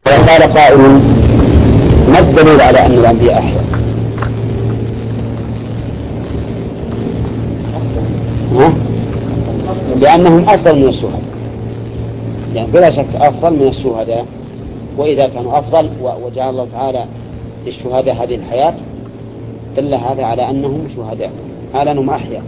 قال قائل ما الدليل على أن الأنبياء أحياء؟ لأنهم أفضل من الشهداء، يعني بلا شك أفضل من الشهداء، وإذا كانوا أفضل وجعل الله تعالى للشهداء هذه الحياة دل هذا على أنهم شهداء، على أنهم أحياء.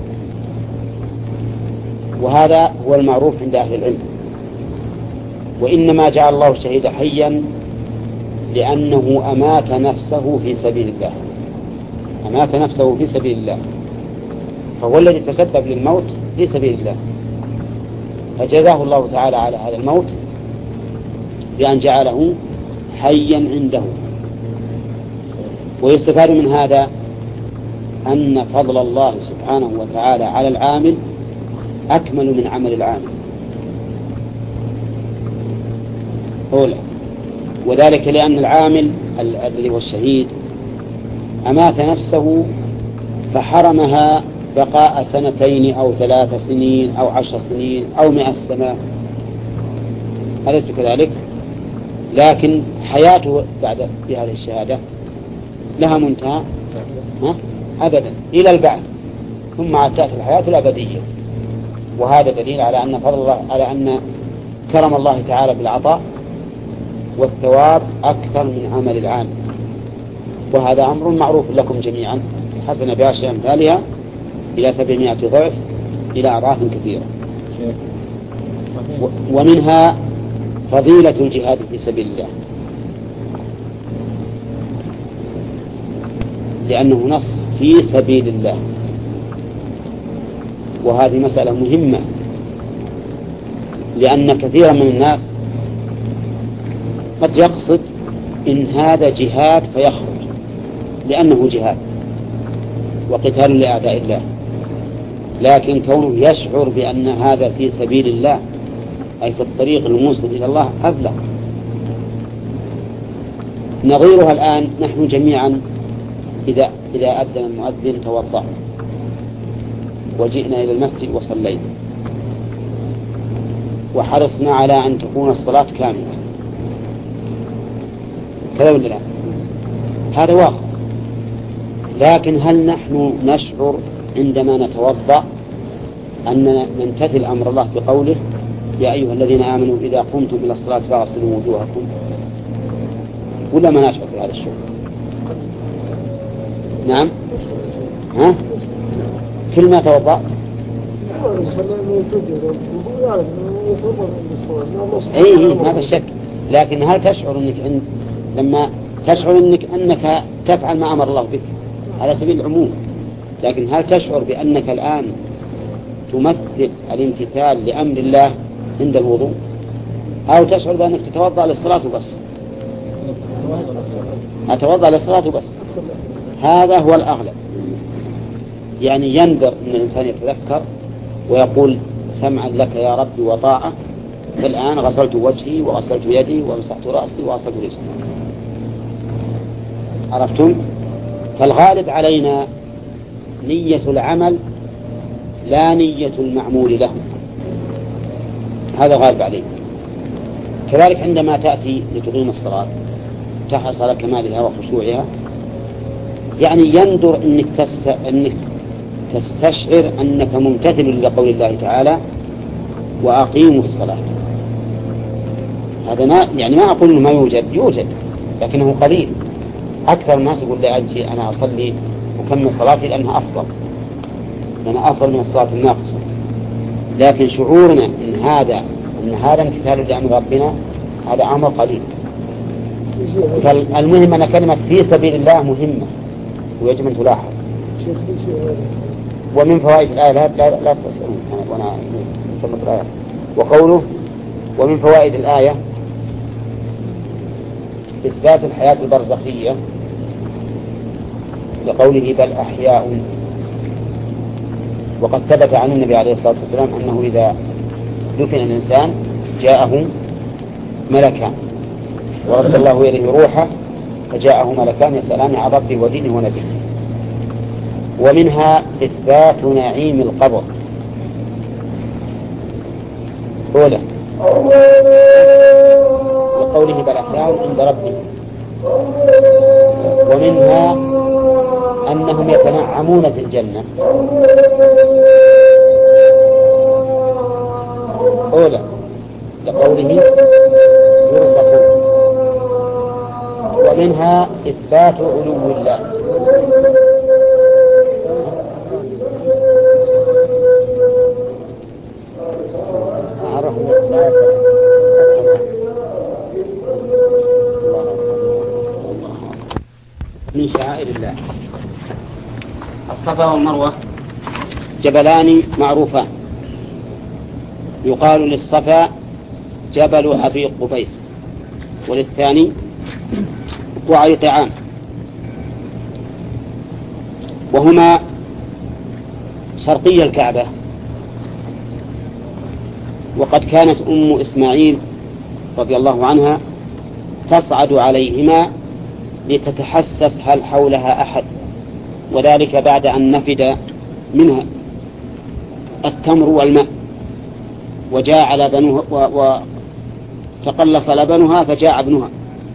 وهذا هو المعروف عند أهل العلم. وإنما جعل الله الشهيد حيا لأنه أمات نفسه في سبيل الله، أمات نفسه في سبيل الله، فهو الذي تسبب للموت في سبيل الله، فجزاه الله تعالى على هذا الموت بأن جعله حيا عنده. ويستفاد من هذا أن فضل الله سبحانه وتعالى على العامل أكمل من عمل العامل أولا، وذلك لأن العامل الذي هو الشهيد أمات نفسه فحرمها بقاء 2 أو 3 سنين أو 10 سنين أو 100 سنة، أليس كذلك؟ لكن حياته بعد بهذه الشهادة لها منتهى أبدا إلى البعث، ثم عاد تأتي الحياة الأبدية. وهذا دليل على أن فضل الله، على أن كرم الله تعالى بالعطاء والثواب أكثر من عمل العامل. وهذا أمر معروف لكم جميعا، حسن بعشر أمثالها إلى 700 ضعف إلى أضعاف كثيرة. ومنها فضيلة الجهاد في سبيل الله، لأنه نص في سبيل الله، وهذه مسألة مهمة، لأن كثيرا من الناس قد يقصد إن هذا جهاد فيخرج لأنه جهاد وقتال لأعداء الله، لكن كونه يشعر بأن هذا في سبيل الله أي في الطريق الموصل إلى الله أبلغ. نظيرها الآن نحن جميعا إذا أذن المؤذن توضأ وجئنا إلى المسجد وصلينا وحرصنا على أن تكون الصلاة كاملة، كذا ولا لا؟ هذا واقع. لكن هل نحن نشعر عندما نتوضأ أن نمتثل أمر الله بقوله يا أيها الذين آمنوا إذا قمتم إلى الصلاة فاغسلوا وجوهكم، ولا ما نشعر بهذا الشعور؟ نعم، كل ما توضأ أي ما بالشك. لكن هل تشعر أنك لما تشعر أنك تفعل ما أمر الله بك على سبيل العموم، لكن هل تشعر بأنك الآن تمثل الامتثال لأمر الله عند الوضوء، أو تشعر بأنك تتوضأ للصلاة بس؟ أتوضأ للصلاة بس، هذا هو الأغلب. يعني يندر أن الإنسان يتذكر ويقول سمعا لك يا ربي وطاعة، فالآن غسلت وجهي وغسلت يدي ومسحت رأسي وغسلت رجلي. عرفتم؟ فالغالب علينا نية العمل لا نية المعمول له، هذا غالب علينا. كذلك عندما تأتي لتقيم الصلاة تحرص على كمالها وخشوعها، يعني يندر أنك تستشعر أنك ممتثل لقول الله تعالى وأقيموا الصلاة. هذا يعني ما أقول إنه ما يوجد، لكنه قليل. أكثر الناس يقول لا أجي أنا أصلي وكمل صلاتي لأنها أفضل من الصلاة الناقصة. لكن شعورنا إن هذا امتثال لأمر ربنا هذا أمر قليل. فالمهم أن كلمة في سبيل الله مهمة ويجب أن تلاحظ. ومن فوائد الآية لا تسألون وأنا سمت الآية. وقوله ومن فوائد الآية إثبات الحياة البرزخية لقوله بل أحياء. وقد ثبت عن النبي عليه الصلاة والسلام أنه إذا دفن الإنسان جاءه ملكان ورد الله إليه روحه فجاءه ملكان يسألان عن ربه ودينه ونبيه. ومنها إثبات نعيم القبر. أولا قوله بل أحياء عند ربهم. ومنها أنهم يتنعمون في الجنة أولى لقوله يرزقون. ومنها إثبات علو الله من شعائر الله. الصفا والمروة جبلان معروفان، يقال للصفا جبل أبي قبيس وللثاني وعي طعام، وهما شرقي الكعبة. وقد كانت أم إسماعيل رضي الله عنها تصعد عليهما لتتحسس هل حولها أحد، وذلك بعد أن نفد منها التمر والماء وجاع لبنها وتقلص لبنها فجاع ابنها.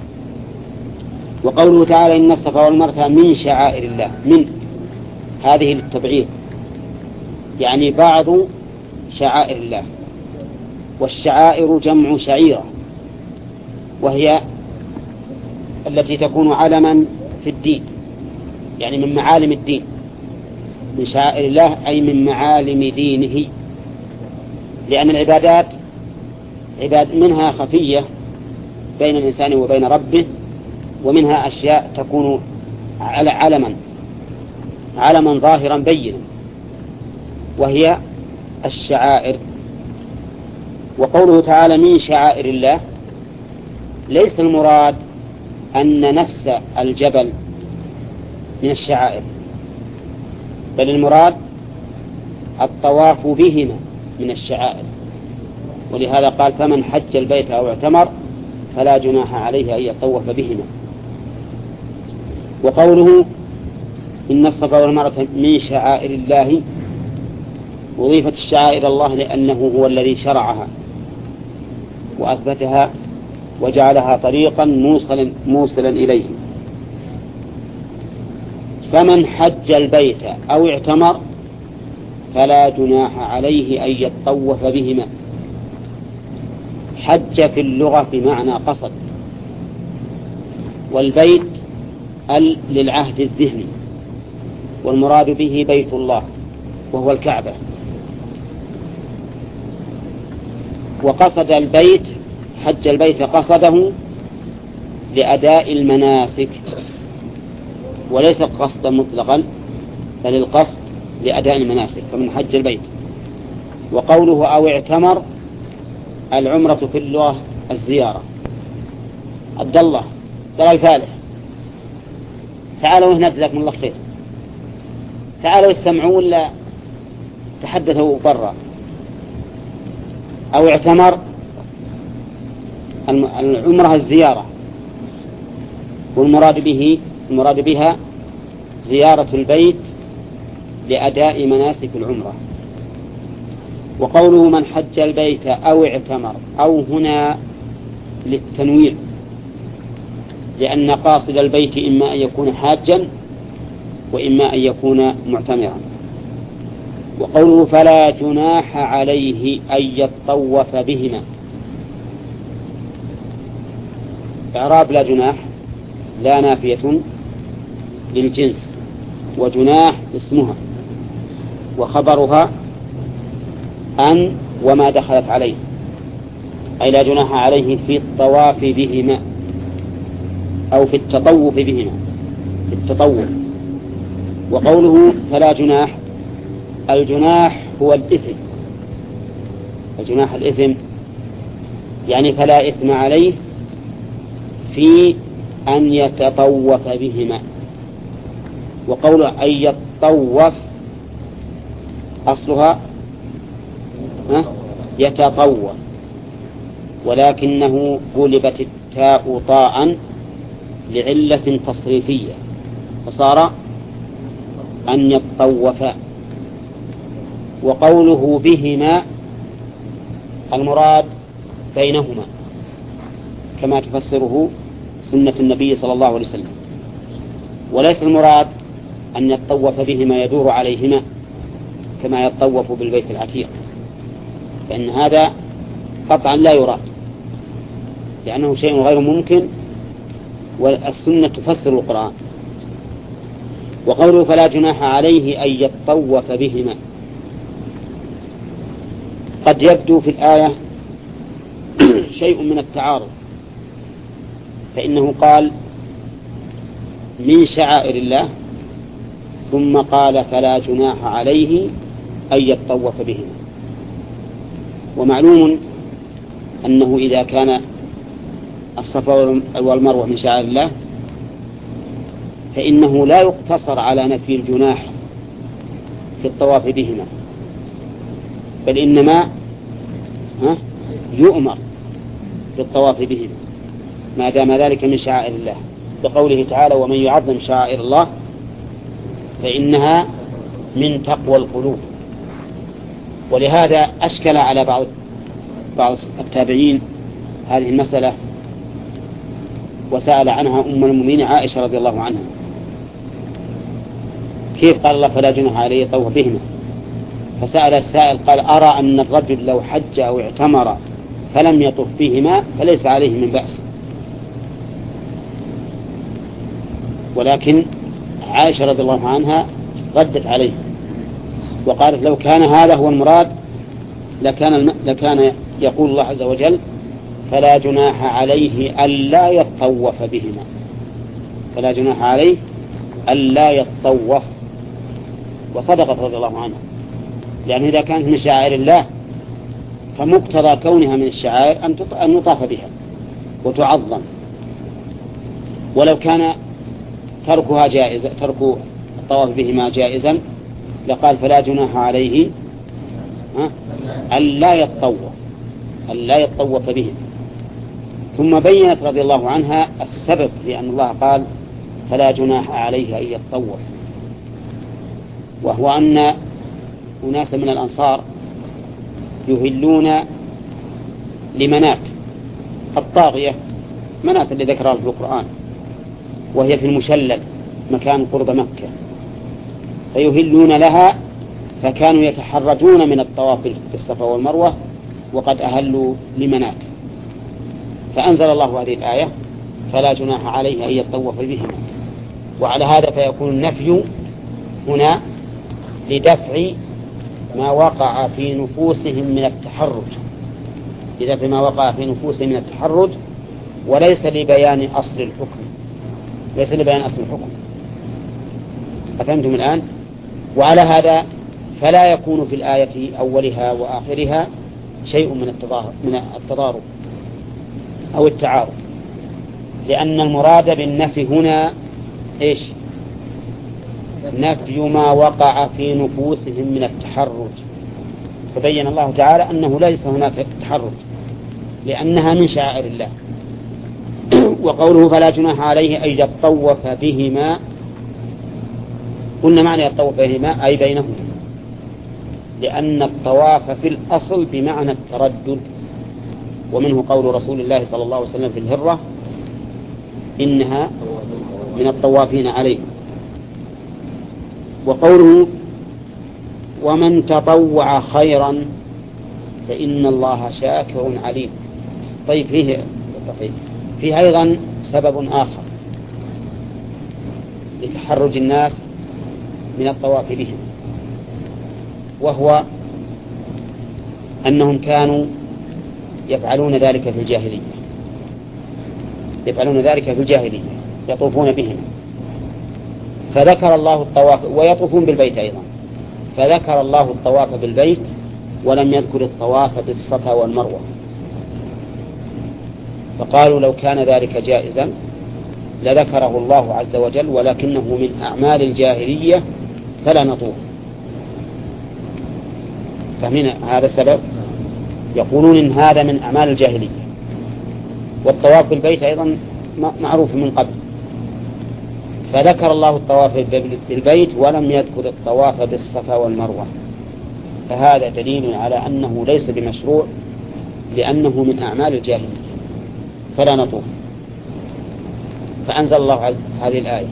وقوله تعالى إن الصفا والمروة من شعائر الله، من هذه للتبعيض، يعني بعض شعائر الله. والشعائر جمع شعيرة، وهي التي تكون علما في الدين، يعني من معالم الدين. من شعائر الله أي من معالم دينه، لأن العبادات منها خفية بين الإنسان وبين ربه، ومنها أشياء تكون علما ظاهرا بينا، وهي الشعائر. وقوله تعالى من شعائر الله ليس المراد أن نفس الجبل من الشعائر، بل المراد الطواف بهما من الشعائر. ولهذا قال فمن حج البيت أو اعتمر فلا جناح عليه أن يطوف بهما. وقوله إن الصفا والمروة من شعائر الله أضيفت الشعائر الله لأنه هو الذي شرعها وأثبتها وجعلها طريقا موصلا إليه. فمن حج البيت أو اعتمر فلا جناح عليه أن يطوف بهما. حج في اللغة بمعنى قصد، والبيت للعهد الذهني، والمراد به بيت الله وهو الكعبة. وقصد البيت، حج البيت قصده لأداء المناسك، وليس قصدا مطلقا بل القصد لأداء المناسك، فمن حج البيت. وقوله أو اعتمر العمرة في اللغة الزيارة. عبد الله دلال فالح تعالوا هنا جزاكم الله خير، تعالوا استمعوا ولا تحدثوا برا. أو اعتمر العمرة الزيارة، والمراد بها زيارة البيت لأداء مناسك العمرة. وقوله من حج البيت أو اعتمر أو هنا للتنويع، لأن قاصد البيت إما أن يكون حاجا وإما أن يكون معتمرا. وقوله فلا جناح عليه أن يطوف بهما. إعراب لا جناح لا نافية للجنس، وجناح اسمها وخبرها أن وما دخلت عليه، أي لا جناح عليه في الطواف بهما أو في التطوف بهما، في التطوف. وقوله فلا جناح، الجناح هو الإثم، الجناح الإثم، يعني فلا إثم عليه في أن يتطوف بهما. وقوله أن يتطوف أصلها يتطوف، ولكنه قلبت التاء طاء لعلة تصريفية فصار أن يتطوفا. وقوله بهما المراد بينهما، كما تفسره سنة النبي صلى الله عليه وسلم. وليس المراد أن يطوف بهما يدور عليهما كما يطوف بالبيت العتيق، فإن هذا قطعا لا يراد، لأنه شيء غير ممكن، والسنة تفسر القرآن. وقوله فلا جناح عليه أن يطوف بهما، قد يبدو في الآية شيء من التعارض، فإنه قال من شعائر الله ثم قال فلا جناح عليه أن يطوف بهما. ومعلوم أنه إذا كان الصفا والمروة من شعائر الله فإنه لا يقتصر على نفي الجناح في الطواف بهما، بل إنما يؤمر بالطواف بهما ما دام ذلك من شعائر الله، لقوله تعالى ومن يعظم شعائر الله فإنها من تقوى القلوب. ولهذا أشكل على بعض التابعين هذه المسألة، وسأل عنها أم المؤمنين عائشة رضي الله عنها، كيف قال الله فلا جناح عليه يطوف بهما؟ فسأل السائل قال أرى أن الرجل لو حج أو اعتمر فلم يطف بهما فليس عليه من بأس. ولكن عائشة رضي الله عنها ردت عليه وقالت لو كان هذا هو المراد لكان يقول الله عز وجل فلا جناح عليه ألا يطوف بهما، فلا جناح عليه ألا يطوف. وصدقت رضي الله عنها، لأن إذا كانت من شعائر الله فمقتضى كونها من الشعائر أن يطاف بها وتعظم. ولو كان تركها جائزة، ترك الطواف بهما جائزا، لقال فلا جناح عليه ألا يطوف بهم. ثم بينت رضي الله عنها السبب لأن الله قال فلا جناح عليه أن يطوف، وهو أن أناس من الأنصار يهلون لمنات الطاغية، منات اللي ذكرها في القرآن، وهي في المشلل مكان قرب مكة، فيهلون لها، فكانوا يتحرجون من الطواف بالصفا والمروة وقد أهلوا لمنات، فأنزل الله هذه الآية فلا جناح عليه أن يطوف بهما. وعلى هذا فيكون النفي هنا لدفع ما وقع في نفوسهم من التحرج، لدفع ما وقع في نفوسهم من التحرج، وليس لبيان أصل الحكم، ليس لبيان أصل الحكم. أفهمتم الآن؟ وعلى هذا فلا يكون في الآية أولها وآخرها شيء من التضارب أو التعارض، لأن المراد بالنفي هنا إيش؟ نفي ما وقع في نفوسهم من التحرج، فبين الله تعالى أنه ليس هناك تحرج لأنها من شعائر الله. وقوله فلا جناح عليه أن يطوف بهما، قلنا معنى يطوف بهما أي بينهما، لأن الطواف في الأصل بمعنى التردد، ومنه قول رسول الله صلى الله عليه وسلم في الهرة إنها من الطوافين عليه. وقوله ومن تطوع خيرا فإن الله شاكر عليم. طيب فيه أيضا سبب آخر لتحرج الناس من الطواف بهم، وهو أنهم كانوا يفعلون ذلك في الجاهلية، يطوفون بهم، فذكر الله الطواف، ويطوفون بالبيت أيضا، فذكر الله الطواف بالبيت ولم يذكر الطواف بالصفا والمروة، فقالوا لو كان ذلك جائزا لذكره الله عز وجل، ولكنه من أعمال الجاهلية فلا نطوف. فمن هذا السبب يقولون إن هذا من أعمال الجاهلية، والطواف بالبيت أيضا معروف من قبل، فذكر الله الطواف بالبيت ولم يذكر الطواف بالصفا والمروة، فهذا دليل على أنه ليس بمشروع لأنه من أعمال الجاهلية. فلا نطوف. فأنزل الله هذه الآية.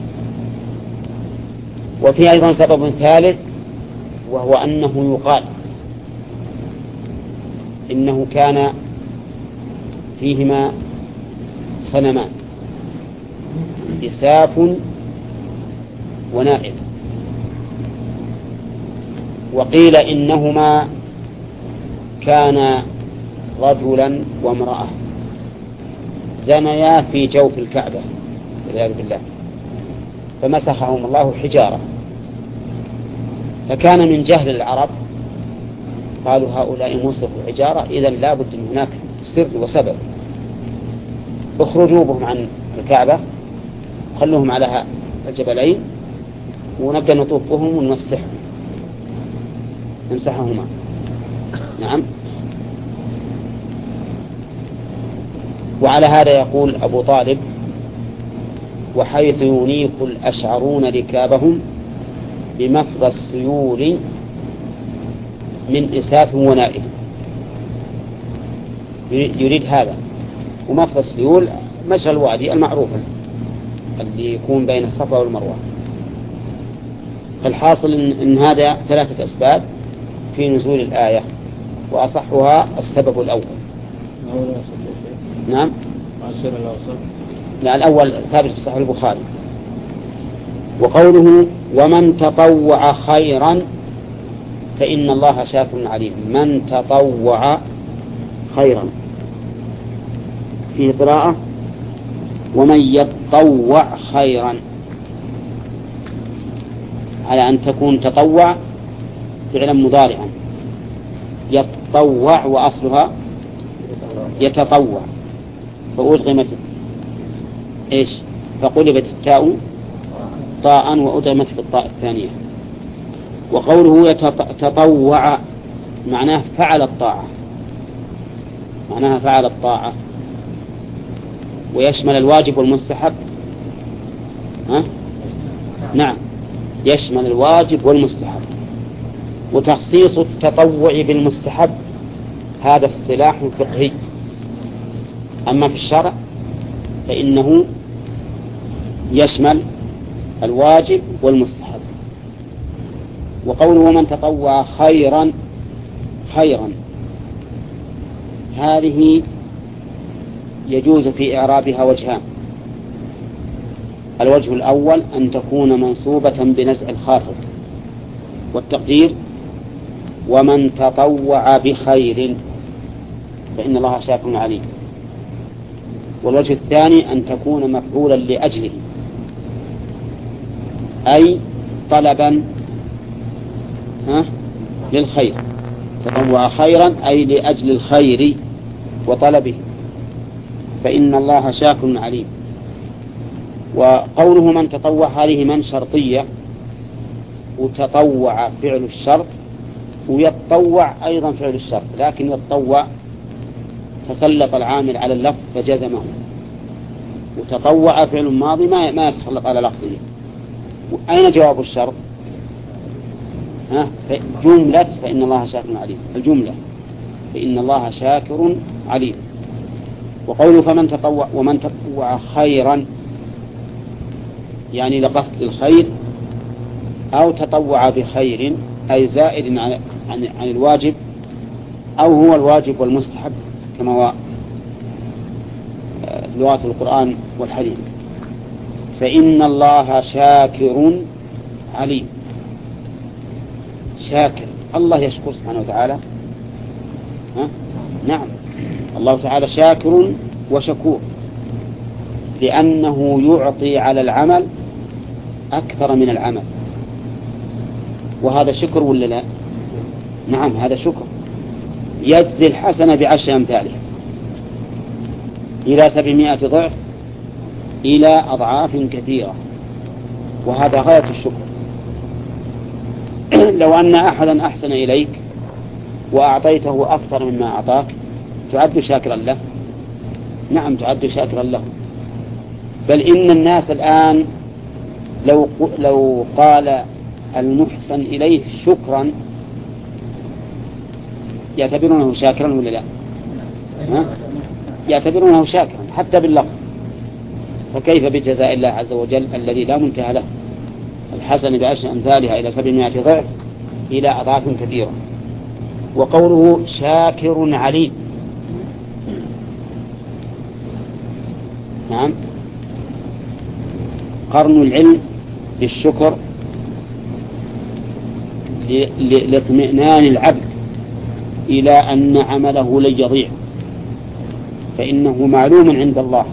وفي أيضا سبب ثالث، وهو أنه يقال إنه كان فيهما صنمان، إساف ونائل. وقيل إنهما كان رجلا وامرأة زنيا في جوف الكعبة والعياذ بالله، فمسخهم الله حجارة. فكان من جهل العرب قالوا هؤلاء مسخوا حجارة، إذن لا بد أن هناك سر وسبب، اخرجوا بهم عن الكعبة، خلوهم على الجبلين، ونبدأ نطوف بهم ونمسحهم نمسحهما. نعم. وعلى هذا يقول أبو طالب: وحيث ينيخ الأشعرون ركابهم بمفضى السيول من إساف ونائل. يريد هذا. ومفضى السيول مجرى الوادي المعروف اللي يكون بين الصفا والمروة. فالحاصل إن هذا ثلاثة أسباب في نزول الآية، وأصحها السبب الأول. نعم. لا، الأول ثابت في صحيح البخاري. وقوله: ومن تطوع خيرا فإن الله شاكر عليم. من تطوع خيرا، فيه قراءة: ومن يتطوع خيرا، على أن تكون تطوع فعلا مضارعا. يتطوع وأصلها يتطوع، فأدغمت إيش؟ فقلبت التاء طاء وأدغمت في الطاء الثانية. وقوله تطوع معناه فعل الطاعة، معناها فعل الطاعة، ويشمل الواجب والمستحب. نعم، يشمل الواجب والمستحب. وتخصيص التطوع بالمستحب هذا اصطلاح فقهي، أما في الشرع فإنه يشمل الواجب والمستحب. وقوله: من تطوع خيرا، خيرا هذه يجوز في إعرابها وجهان. الوجه الأول أن تكون منصوبة بنزع الخافض، والتقدير: ومن تطوع بخير فإن الله شاكر عليم. والوجه الثاني أن تكون مفعولا لأجله، أي طلبا للخير. تطوع خيرا أي لأجل الخير وطلبه، فإن الله شاكر عليم. وقوله من تطوع هذه من شرطية، وتطوع فعل الشرط، ويتطوع أيضا فعل الشرط، لكن يتطوع تسلط العامل على اللفظ فجزمه، وتطوع فعل ماضي ما يتسلط على لفظه. أين جواب الشرط؟ جملة فإن الله شاكر عليم، الجملة فإن الله شاكر عليم. وقوله فمن تطوع ومن تطوع خيرا يعني لقصد الخير، أو تطوع بخير أي زائد عن الواجب، أو هو الواجب والمستحب كما هو لغات القرآن والحديث. فإن الله شاكر عليم. شاكر، الله يشكر سبحانه وتعالى. نعم، الله تعالى شاكر وشكور، لأنه يعطي على العمل أكثر من العمل. وهذا شكر ولا لا؟ نعم، هذا شكر. يجزي الحسنة بعشر أمثالها إلى 700 ضعف إلى أضعاف كثيرة، وهذا غاية الشكر. لو أن أحدا أحسن إليك وأعطيته أكثر مما أعطاك تعد شاكرا له؟ نعم، تعد شاكرا له. بل إن الناس الآن لو قال المحسن إليه شكرا يعتبرونه شاكرا ولا لا؟ يعتبرونه شاكرا حتى باللفظ، فكيف بجزاء الله عز وجل الذي لا منتهى له؟ الحسن بعشر أمثالها إلى 700 ضعف إلى أضعاف كثيرة. وقوله شاكر عليم، نعم، قرن العلم بالشكر لاطمئنان العبد إلى أن عمله لن يضيع، فإنه معلوم عند الله،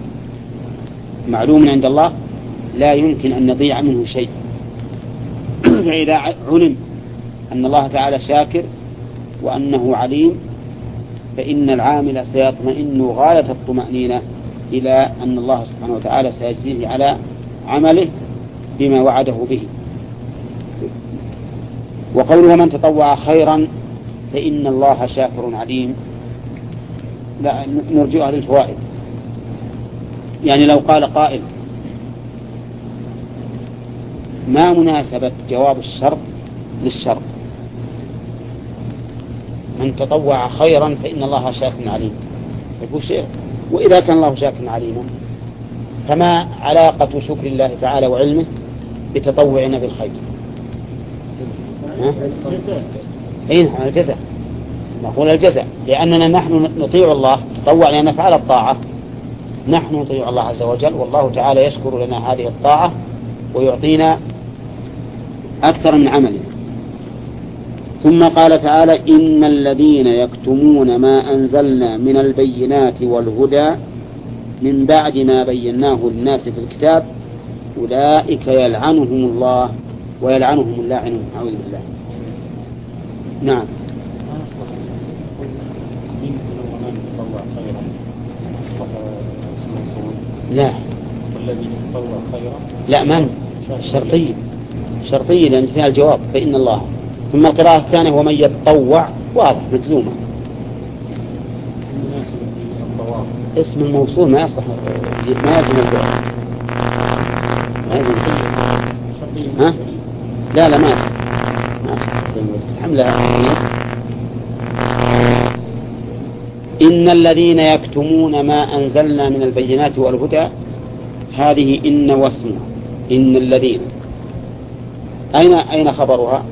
معلوم عند الله لا يمكن أن يضيع منه شيء. فإذا علم أن الله تعالى شاكر وأنه عليم فإن العامل سيطمئن غاية الطمأنينة إلى أن الله سبحانه وتعالى سيجزيه على عمله بما وعده به. وقوله من تطوع خيرا فإن الله شاكر عليم، لا نرجئها للفوائد. يعني لو قال قائل ما مناسبة جواب الشرط للشرط؟ من تطوع خيرا فإن الله شاكر عليم، يقول شيء، وإذا كان الله شاكر عليما فما علاقة شكر الله تعالى وعلمه بتطوعنا بالخير؟ أين الجزاء؟ نقول الجزاء، لأننا نحن نطيع الله، تطوع لأن نفعل الطاعة، نحن نطيع الله عز وجل، والله تعالى يشكر لنا هذه الطاعة ويعطينا أكثر من عمله. ثم قال تعالى إن الذين يكتمون ما أنزلنا من البينات والهدى من بعد ما بيناه للناس في الكتاب أولئك يلعنهم الله ويلعنهم اللاعنون. أعوذ بالله. نعم. لا والذي يتطوع خيرا لا، من شرطية لأن فيها الجواب فإن الله. ثم القراءة الثانية ومن يتطوع واضح مجزومة، اسم الموصول ما يصلح، ما يجب الجواب، ما يجب ها؟ لا ما يصلح، ما يصلح حملها. إن الذين يكتمون ما أنزلنا من البينات والهدى، هذه إن واسمها إن الذين، أين خبرها؟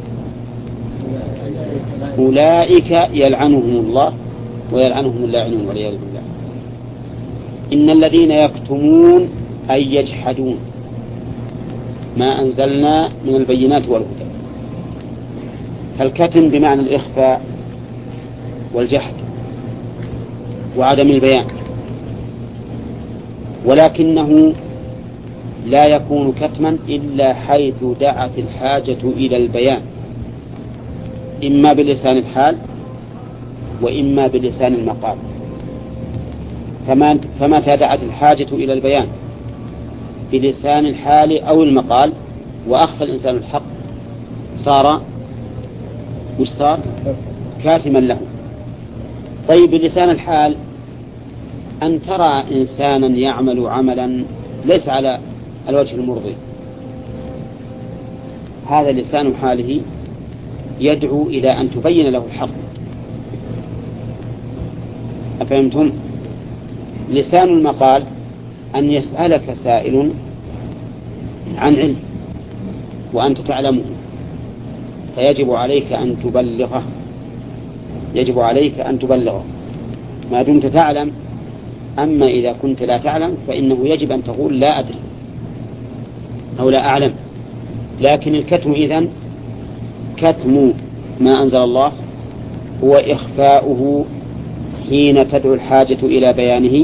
أولئك يلعنهم الله ويلعنهم اللاعنون والعياذ بالله. إن الذين يكتمون أي يجحدون ما أنزلنا من البينات والهدى، فالكتم بمعنى الإخفاء والجحد وعدم البيان، ولكنه لا يكون كتما إلا حيث دعت الحاجة إلى البيان، إما بلسان الحال وإما بلسان المقال. فمتى دعت الحاجة إلى البيان بلسان الحال أو المقال وأخفى الإنسان الحق صار كاتما له. طيب بلسان الحال أن ترى إنسانا يعمل عملا ليس على الوجه المرضي، هذا لسان حاله يدعو إلى أن تبين له الحق. أفهمتم؟ لسان المقال أن يسألك سائل عن علم وأنت تعلمه فيجب عليك أن تبلغه، يجب عليك أن تبلغه ما دمت تعلم. أما إذا كنت لا تعلم فإنه يجب أن تقول لا أدري أو لا أعلم. لكن الكتم إذن كتم ما أنزل الله هو إخفاؤه حين تدعو الحاجة إلى بيانه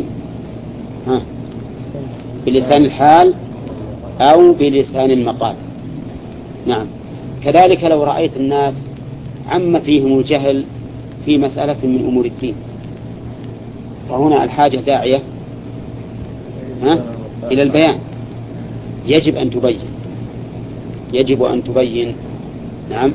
بلسان الحال أو بلسان المقال. نعم. كذلك لو رأيت الناس عم فيهم الجهل في مسألة من أمور الدين، فهنا الحاجة داعية إلى البيان، يجب أن تبين، يجب أن تبين. نعم.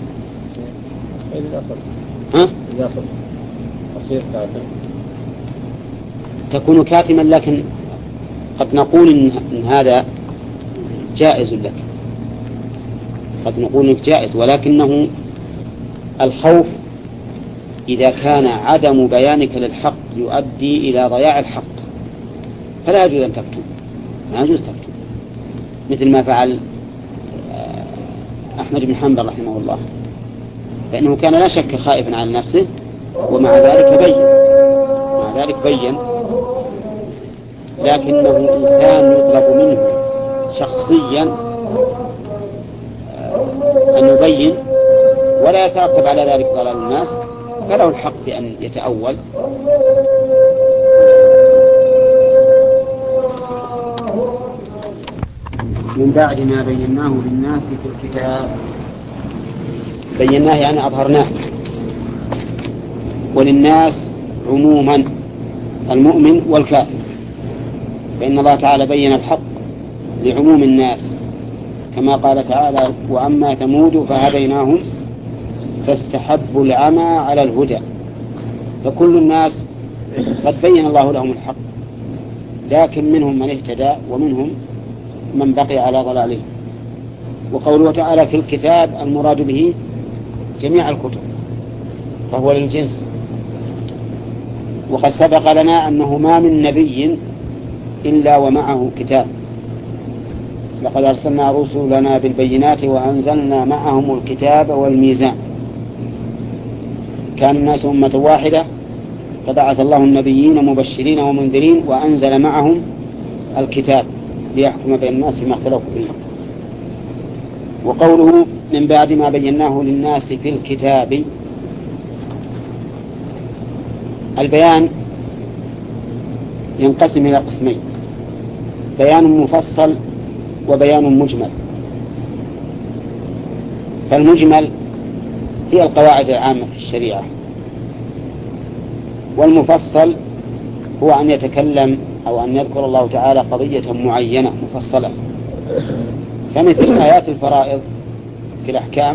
تكون كاتما، لكن قد نقول إن هذا جائز لك، قد نقول إنك جائز، ولكنه الخوف إذا كان عدم بيانك للحق يؤدي إلى ضياع الحق فلا يجوز أن تكتب، ما يجوز تكتب، مثل ما فعل أحمد بن حنبل رحمه الله، فإنه كان لا شك خائفا على نفسه، ومع ذلك بين، لكنه إنسان يطلب منه شخصيا أن يبين ولا يترتب على ذلك ضلال الناس، فله الحق بأن يتأول. من بعد ما بيناه للناس في الكتاب، بيناه يعني أظهرناه، وللناس عموما المؤمن والكافر، فإن الله تعالى بين الحق لعموم الناس، كما قال تعالى: وأما ثمود فهديناهم فاستحبوا العمى على الهدى. فكل الناس قد بين الله لهم الحق، لكن منهم من اهتدى ومنهم من بقي على ضلاله. وقوله تعالى في الكتاب المراد به جميع الكتب، فهو للجنس. وقد سبق لنا أنه ما من نبي إلا ومعه كتاب، لقد أرسلنا رسلنا بالبينات وأنزلنا معهم الكتاب والميزان. كان الناس أمة واحدة، فبعث الله النبيين مبشرين ومنذرين وأنزل معهم الكتاب ليحكم بين الناس فيما اختلفوا فيه. وقوله من بعد ما بيناه للناس في الكتاب، البيان ينقسم إلى قسمين: بيان مفصل وبيان مجمل. فالمجمل هي القواعد العامة في الشريعة، والمفصل هو أن يتكلم أو أن يذكر الله تعالى قضية معينة مفصلة، فمثل آيات الفرائض في الأحكام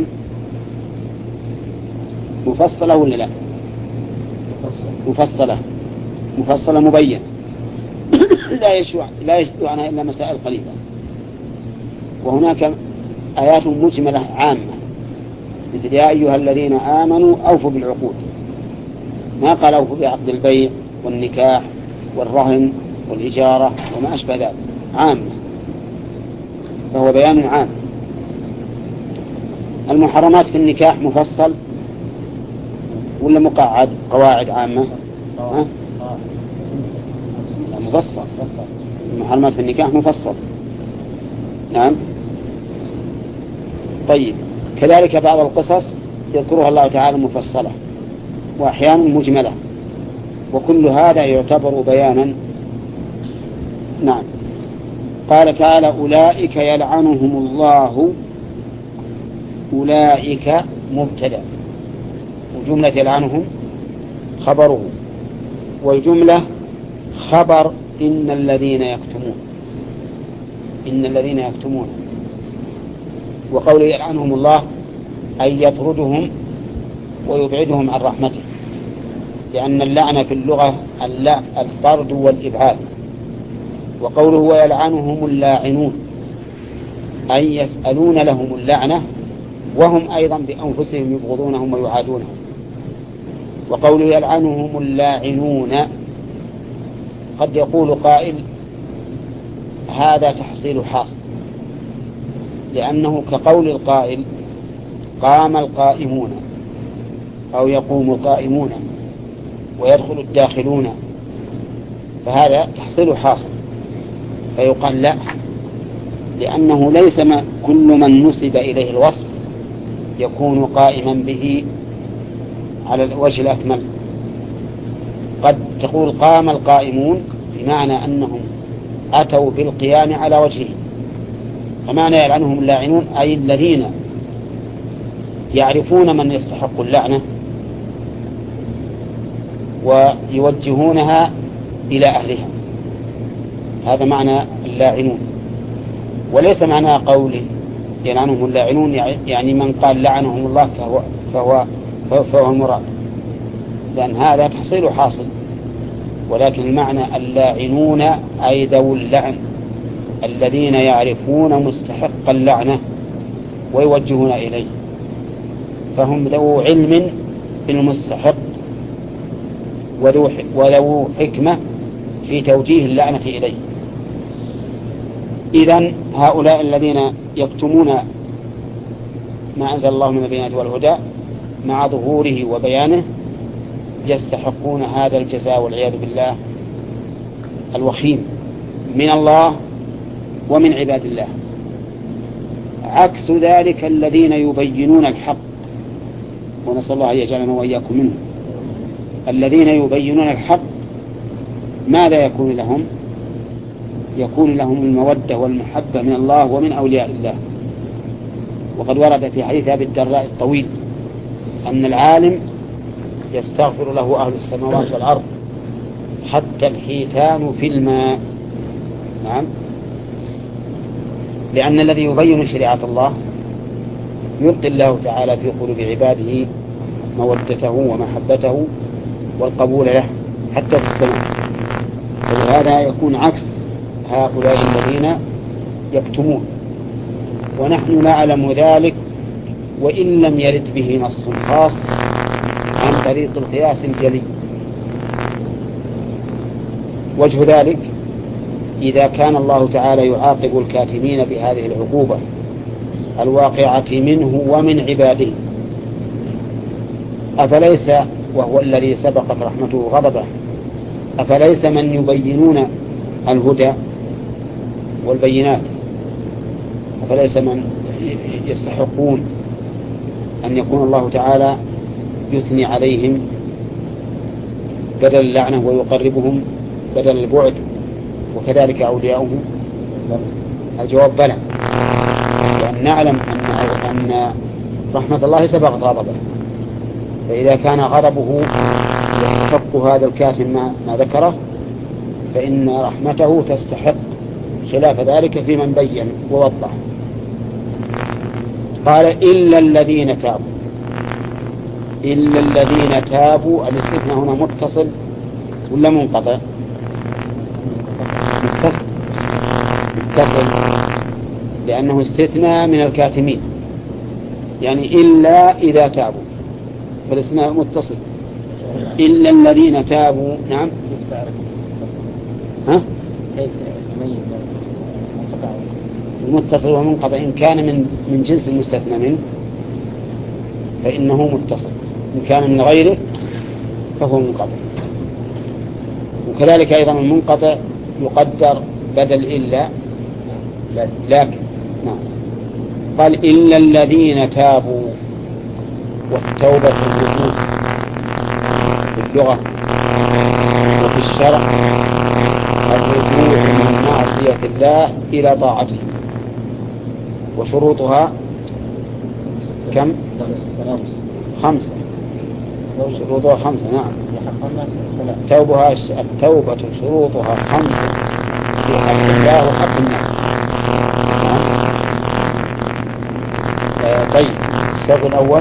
مفصلة ولا لا؟ مفصلة مبين لا يشتو عنها إلا مسائل قليلة. وهناك آيات مجملة عامة، مثل يا أيها الذين آمنوا أوفوا بالعقود، ما قال أوفوا بعقد البيع والنكاح والرهن والإجارة وما أشبه ذلك، عامة، فهو بيان عام. المحرمات في النكاح مفصل ولا مقعد قواعد عامة؟ مفصل. المحرمات في النكاح مفصل، نعم. طيب، كذلك بعض القصص يذكرها الله تعالى مفصلة وأحيانا مجملة، وكل هذا يعتبر بيانا. نعم. قال تعالى: أولئك يلعنهم الله. أولئك مبتدأ، وجملة يلعنهم خبره، والجملة خبر إن الذين يكتمون. وقوله يلعنهم الله أي يطردهم ويبعدهم عن رحمته، لأن اللعنة في اللغة الطرد والإبعاد. وقوله ويلعنهم اللاعنون أي يسألون لهم اللعنة وهم أيضا بأنفسهم يبغضونهم ويعادونهم. وقوله يلعنهم اللاعنون، قد يقول قائل هذا تحصيل حاصل، لأنه كقول القائل قام القائمون، أو يقوم القائمون ويدخل الداخلون، فهذا تحصيل حاصل. فيقال لا، لأنه ليس كل من نسب إليه الوصف يكون قائما به على الوجه الأكمل. قد تقول قام القائمون بمعنى أنهم أتوا بالقيام على وجهه، فمعنى يلعنهم اللاعنون أي الذين يعرفون من يستحق اللعنة ويوجهونها إلى أهلها، هذا معنى اللاعنون. وليس معنى قوله يلعنهم اللاعنون يعني من قال لعنهم الله فهو المراد، لأن هذا تحصيل حاصل. ولكن المعنى اللاعنون أي ذو اللعن الذين يعرفون مستحق اللعنة ويوجهون إليه، فهم ذو علم بالمستحق وذو حكمة في توجيه اللعنة إليه. إذن هؤلاء الذين يكتمون ما أنزل الله من البينات والهدى مع ظهوره وبيانه يستحقون هذا الجزاء والعياذ بالله الوخيم من الله ومن عباد الله. عكس ذلك الذين يبينون الحق، ونسأل الله أن يجعلنا وإياكم منهم. الذين يبينون الحق ماذا يكون لهم؟ يكون لهم المودة والمحبة من الله ومن أولياء الله. وقد ورد في حديث أبي الدرداء الطويل أن العالم يستغفر له أهل السماوات والأرض حتى الحيتان في الماء. نعم، لأن الذي يبين شريعة الله يلقي الله تعالى في قلوب عباده مودته ومحبته والقبول له حتى في السماء. ولهذا يكون عكس هؤلاء الذين يكتمون، ونحن نعلم ذلك وإن لم يرد به نص خاص عن طريق القياس الجلي. وجه ذلك إذا كان الله تعالى يعاقب الكاتمين بهذه العقوبة الواقعة منه ومن عباده، أفليس وهو الذي سبقت رحمته غضبه أفليس من يبينون الهدى والبينات، أفليس من يستحقون أن يكون الله تعالى يثني عليهم بدل اللعنة ويقربهم بدل البعد، وكذلك أولياؤهم؟ الجواب بلى، وأن نعلم أن رحمة الله سبقت غضبه، فإذا كان غضبه يستحق هذا الكاتم ما ذكره فإن رحمته تستحق خلاف ذلك في من بين ووضح. قال إلا الذين تابوا. إلا الذين تابوا، الاستثناء هنا متصل ولا منقطع؟ متصل لأنه استثناء من الكاتمين، يعني إلا إذا تابوا، فالاستثناء متصل. إلا الذين تابوا. نعم. ها؟ المتصل ومنقطع إن كان من جنس المستثنى منه فإنه متصل، إن كان من غيره فهو منقطع. وكذلك أيضا المنقطع يقدر بدل إلا لكن. نعم. قال إلا الذين تابوا، والتوبة في الوجود في اللغة وفي الشرع الرجوع من معصية الله إلى طاعته. وشروطها كم؟ 5. شروطها 5. نعم. التوبة شروطها 5 في حق الله وحق الناس. طيب، الشرط الأول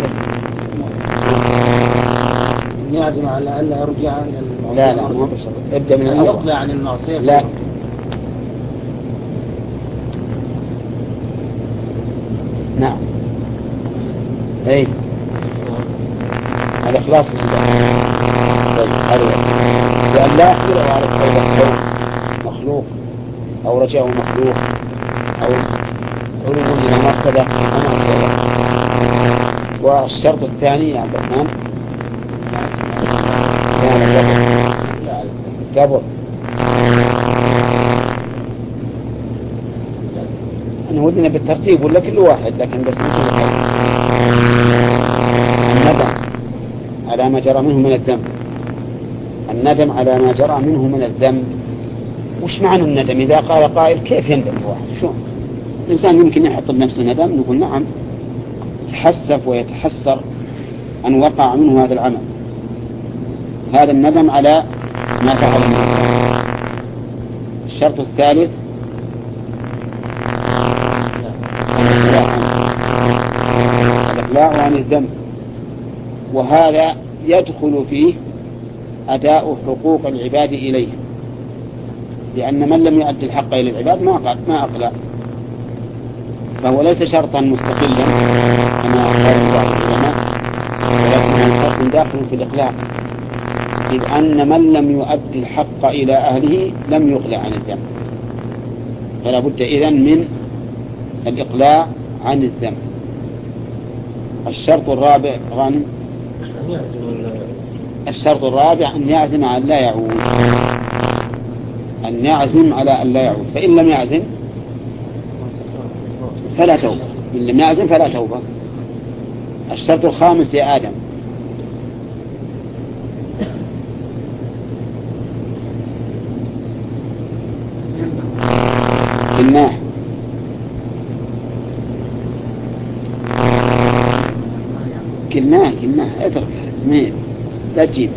يعزم على ألا يرجع إلى المعصية. لا ابدأ من الأول. يقلع عن المعصية. لا، نعم. أي الإخلاص لله. لأن لا يحمل على التوبة مخلوق أو رجاء مخلوق أو علو إلى مرتبة. والشرط الثاني يا عبد الرحمن كبر. أنا ودنا بالترتيب ولا كل واحد، لكن بس الندم على ما جرى منه من الذنب. الندم على ما جرى منه من الذنب. وش معنى الندم؟ إذا قال قائل كيف يندم الواحد؟ شو الإنسان يمكن يحط لنفسه ندم؟ نقول نعم، يتحسف ويتحسر أن وقع منه هذا العمل. هذا الندم على ما فعل منه. الشرط الثالث الإقلاع عن الذنب، وهذا يدخل فيه أداء حقوق العباد إليه، لأن من لم يؤدي الحق إلى العباد ما أقلع، فهو ليس شرطا مستقلا كما قال بعض العلماء، ولكنه شرط داخل في الإقلاع. إذ أن من لم يؤدي الحق إلى أهله لم يقلع عن الذنب، فلا بد إذن من الإقلاع عن الذنب. الشرط الرابع غانم، الشرط الرابع أن يعزم على لا يعود، أن يعزم على أن لا يعود، فإن لم يعزم فلا توبة، إن لم يعزم فلا توبة. الشرط الخامس يا آدم، كلناه اترك لا تجيب.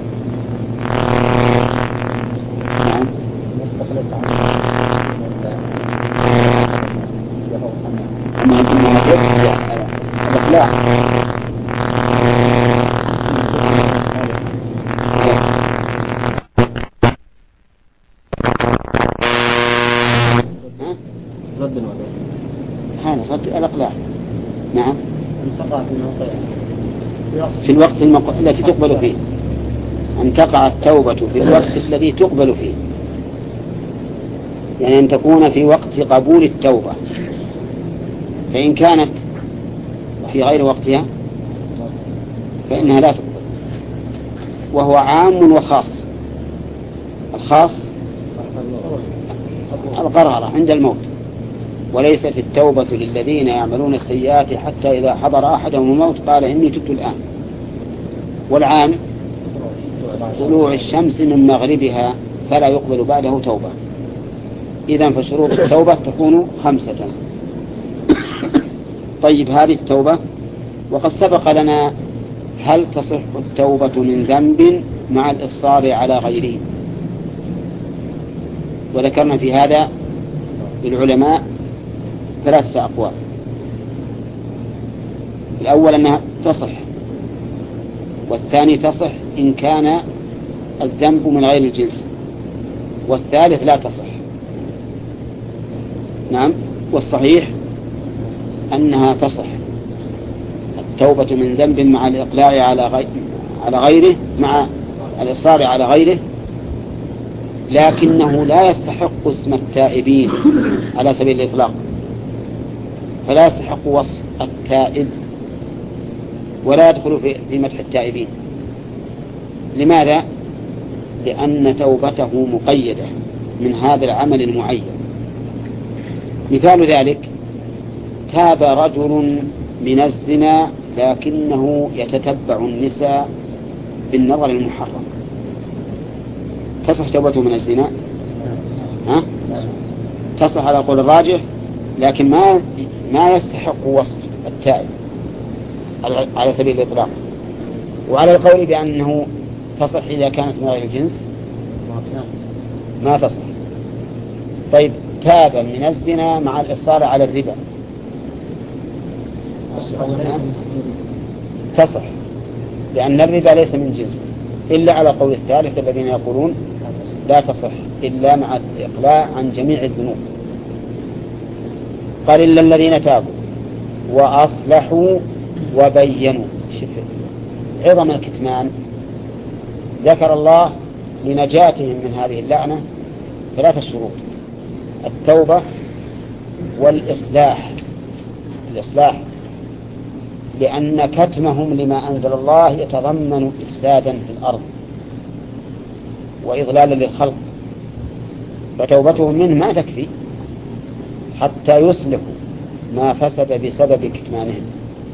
نعم. رد الإقلاع. نعم. في الوقت التي تقبل فيه، أن تقع التوبة في الوقت الذي تقبل فيه، يعني أن تكون في وقت قبول التوبة، فإن كانت في غير وقتها فإنها لا تقبل. وهو عام وخاص. الخاص القرارة عند الموت، وليست التوبة للذين يعملون السيئات حتى إذا حضر أحدهم الموت قال إني تبت الآن. والعام طلوع الشمس من مغربها فلا يقبل بعده توبة. إذن فشروط التوبة تكون 5. طيب، هذه التوبة، وقد سبق لنا هل تصح التوبة من ذنب مع الإصرار على غيره، وذكرنا في هذا للعلماء 3 أقوال. الأول أنها تصح، والثاني تصح إن كان الذنب من غير الجنس، والثالث لا تصح. نعم. والصحيح أنها تصح التوبة من ذنب مع الإقلاع على غيره، مع الإصرار على غيره، لكنه لا يستحق اسم التائبين على سبيل الإطلاق، فلا يستحق وصف التائب ولا يدخل في مدح التائبين. لماذا؟ لأن توبته مقيدة من هذا العمل المعين. مثال ذلك: تاب رجل من الزنا لكنه يتتبع النساء بالنظر المحرم، تصح توبته من الزنا؟ تصح على القول الراجح، لكن ما يستحق وصف التائب على سبيل الإطلاق. وعلى القول بأنه تصح إذا كانت من غير الجنس ما تصح. طيب، تاب من الزنا مع الإصرار على الربا تصح، لأن الربا ليس من جنس، إلا على قول الثالث الذين يقولون لا تصح إلا مع الإقلاع عن جميع الذنوب. قال إلا الذين تابوا وأصلحوا وبينوا. عظم الكتمان. ذكر الله لنجاتهم من هذه اللعنة 3 شروط: التوبة والإصلاح. الإصلاح لأن كتمهم لما أنزل الله يتضمن إفسادا في الأرض وإضلالا للخلق، فتوبتهم منه ما تكفي حتى يصلحوا ما فسد بسبب كتمانهم.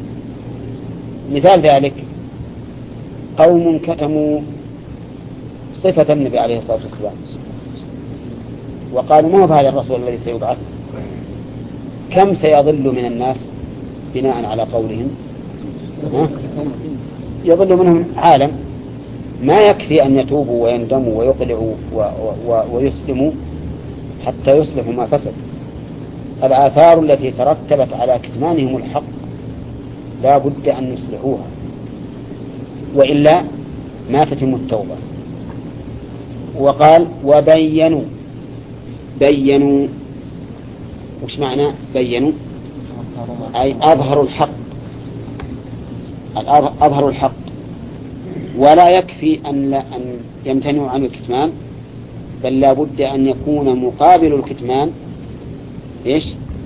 مثال ذلك: قوم كتموا صفة النبي عليه الصلاة والسلام وقالوا ما هو هذا الرسول الذي سيبعث، كم سيضل من الناس بناء على قولهم؟ يضل منهم عالم. ما يكفي أن يتوبوا ويندموا ويقلعوا ويسلموا حتى يصلحوا ما فسد. الآثار التي ترتبت على كتمانهم الحق لا بد أن يصلحوها، وإلا ما تتم التوبة. وقال وبينوا. بينوا وش معنى بينوا؟ أي أظهروا الحق. أظهروا الحق ولا يكفي أن يمتنعوا عن الكتمان، بل لا بد أن يكون مقابل الكتمان إيش؟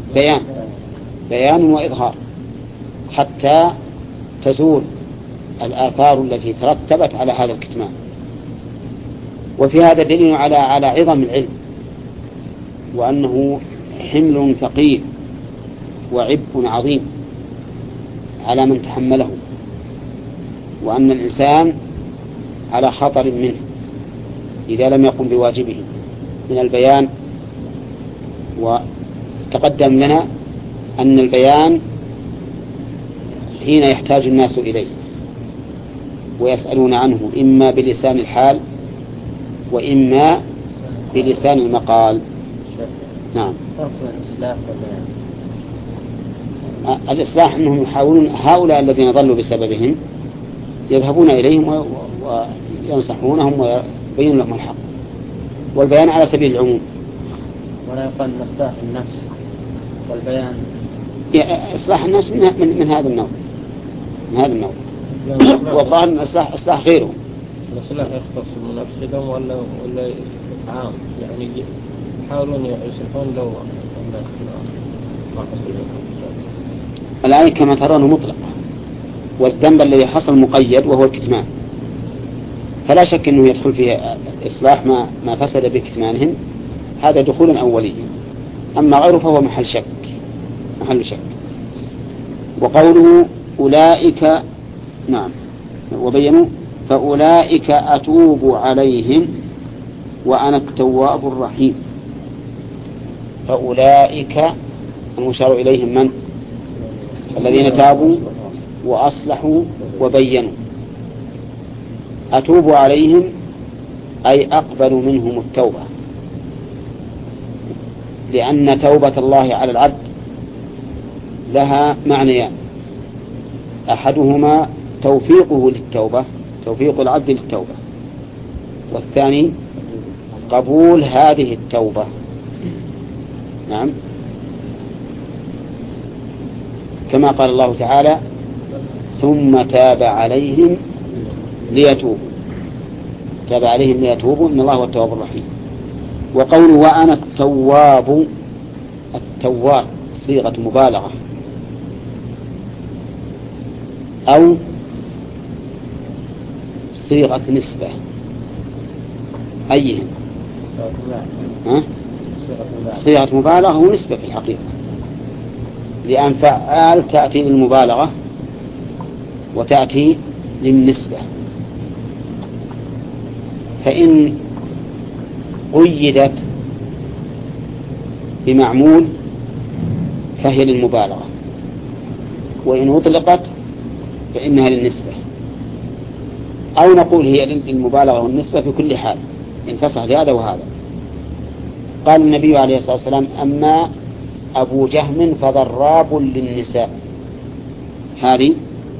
بيان وإظهار حتى تزول الآثار التي ترتبت على هذا الكتمان. وفي هذا دليل على عظم العلم، وأنه حمل ثقيل وعبء عظيم على من تحمله، وأن الإنسان على خطر منه إذا لم يقم بواجبه من البيان. وتقدم لنا أن البيان حين يحتاج الناس إليه ويسألون عنه إما بلسان الحال وإما بلسان المقال. نعم. الإصلاح أنهم يحاولون، هؤلاء الذين ضلوا بسببهم يذهبون إليهم وينصحونهم ويبين لهم الحق، والبيان على سبيل العموم. ولا يقال إصلاح النفس والبيان، إصلاح الناس من هذا النوع، والظاهر أن إصلاح غيره. الإصلاح يختص بنفسهم ولا عام، يعني يحاولون يصلحون لو الناس ما حصل. الآية كما ترون مطلق، والذنب الذي حصل مقيد وهو الكتمان، فلا شك أنه يدخل فيه إصلاح ما فسد بكتمانهم، هذا دخول أولي. أما غيره فهو محل شك. وقوله أولئك، نعم، وبينوا فأولئك أتوب عليهم وأنا التواب الرحيم. فأولئك المشار إليهم من؟ الذين تابوا وأصلحوا وبينوا. أتوب عليهم أي أقبل منهم التوبة، لأن توبة الله على العبد لها معنيان: أحدهما توفيقه للتوبة، توفيق العبد للتوبة، والثاني قبول هذه التوبة. نعم، كما قال الله تعالى: ثم تاب عليهم ليتوبوا. تاب عليهم ليتوبوا إن الله هو التواب الرحيم. وقوله وأنا التواب، التواب صيغة مبالغة أو صيغة نسبة، أيهن؟ صيغة مبالغة ونسبة في الحقيقة، لأن فعال تأتي للمبالغة وتأتي للنسبة. فإن قيدت بمعمول فهي للمبالغة، وإن أطلقت فإنها للنسبة، أو نقول هي للمبالغة والنسبة في كل حال، إن تصح لهذا وهذا. قال النبي عليه الصلاة والسلام: أما أبو جهم فضراب للنساء. هذه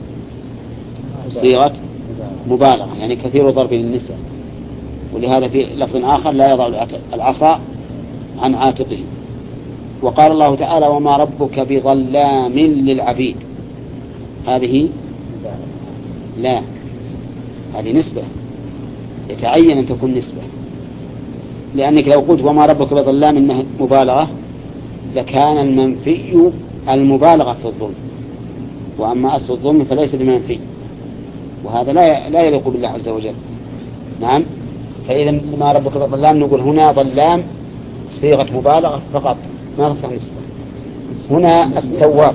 صيغة مبالغة، يعني كثير ضرب للنساء. ولهذا في لفظ آخر: لا يضع العصا عن عاتقه. وقال الله تعالى: وما ربك بظلام للعبيد. هذه لا، هذه نسبة، يتعين أن تكون نسبة، لأنك لو قلت وما ربك بظلام إنها مبالغة لكان المنفي المبالغة في الظلم، وأما أصل الظلم فليس بمنفي، وهذا لا يليق بالله عز وجل. نعم، فإذا ما ربك بظلام نقول هنا ظلام صيغة مبالغة فقط، ما تصح نسبة. هنا التواب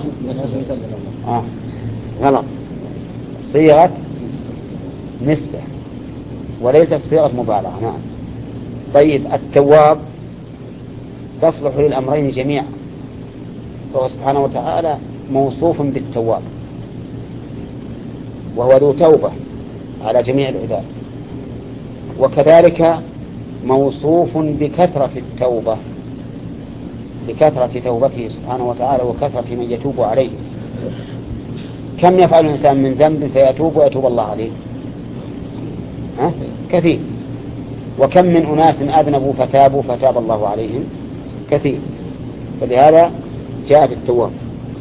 غلط، صيغة نسبة وليست صيغة مبالغة. نعم. طيب، التواب تصلح للأمرين جميعا، فهو سبحانه وتعالى موصوف بالتواب، وهو ذو توبة على جميع العباد، وكذلك موصوف بكثرة التوبة، بكثرة توبته سبحانه وتعالى وكثرة من يتوب عليه. كم يفعل الإنسان من ذنب فيتوب ويتوب الله عليه؟ كثير. وكم من أناس أذنبوا فتابوا فتاب الله عليهم؟ كثير. فلهذا جاءت التواب.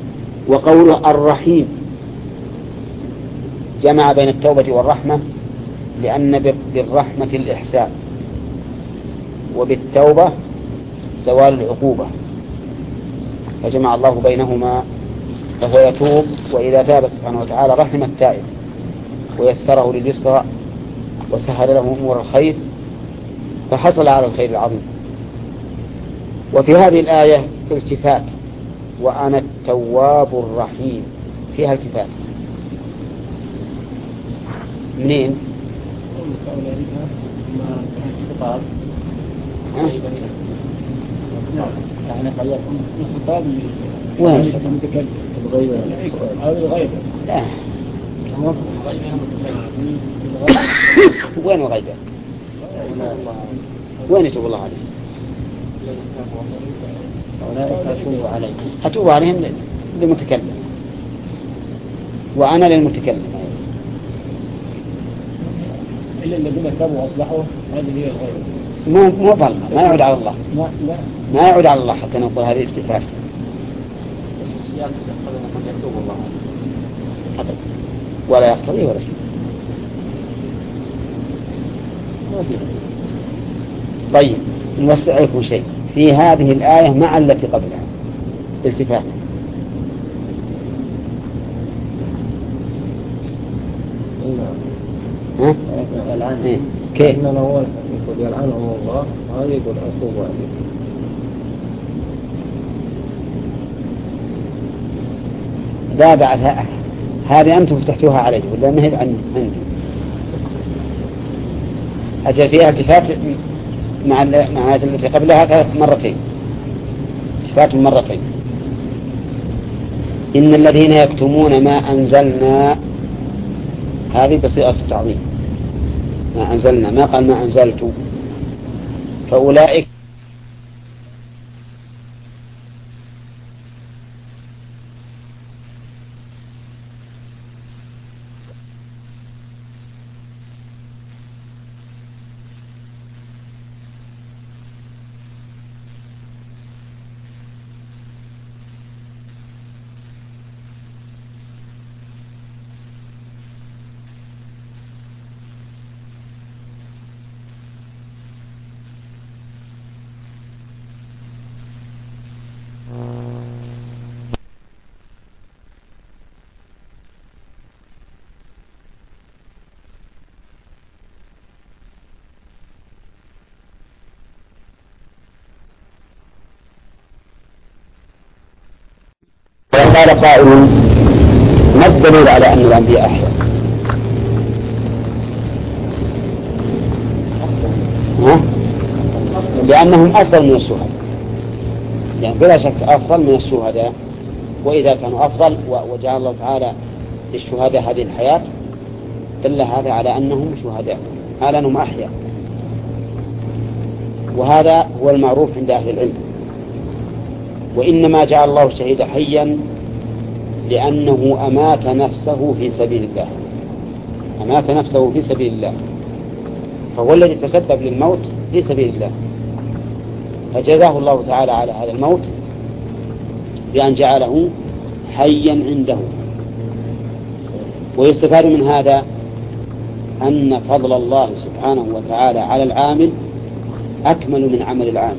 وقوله الرحيم جمع بين التوبة والرحمة لأن بالرحمة الإحسان، وبالتوبة زوال العقوبة، فجمع الله بينهما، فهو يتوب، وإذا تاب سبحانه وتعالى رحم التائب ويسره لليسرى وسهل له أمور الخير، فحصل على الخير العظيم. وفي هذه الآية التفات، وأنا التواب الرحيم، فيها التفات منين؟ وين؟ لا. وين الغيبة؟ وين يتوب الله عليه؟ أتوب عليهم للمتكلم، وأنا للمتكلم. إلا الذين تابوا وأصلحوا، هذه هي الغيبة. مو ظلمة، ما يعود على الله، ما يعود على الله حتى نقول هذه استفهام. بس السياق يقتضي أن يتوب الله عليه ولا يقتضي ولا شيء. طيب نوسع لكم شيء في هذه الآية مع التي قبلها، التفات. ها؟ الآن كيف؟ إن الأول يقول يلعنهم الله، هذا يقول أتوب عليه. لا بعد هذه أنتم فتحتوها عليه ولا ما هي عندي؟ أجل فيها التفات مع التي قبلها مرتين، التفات مرتين. إن الذين يكتمون ما أنزلنا، هذه بصيغة التعظيم، ما أنزلنا، ما قال ما أنزلت، فأولئك قال قائل ما الدليل على أن الأنبياء أحياء؟ لأنهم أفضل من الشهداء، يعني بلا شك أفضل من الشهداء، وإذا كانوا أفضل وجعل الله تعالى للشهداء هذه الحياة دل هذا على أنهم شهداء، على أنهم أحياء، وهذا هو المعروف عند أهل العلم. وإنما جعل الله الشهيد حيا لأنه أمات نفسه في سبيل الله، أمات نفسه في سبيل الله، فهو الذي تسبب للموت في سبيل الله، فجزاه الله تعالى على هذا الموت بأن جعله حيا عنده. ويستفاد من هذا أن فضل الله سبحانه وتعالى على العامل أكمل من عمل العامل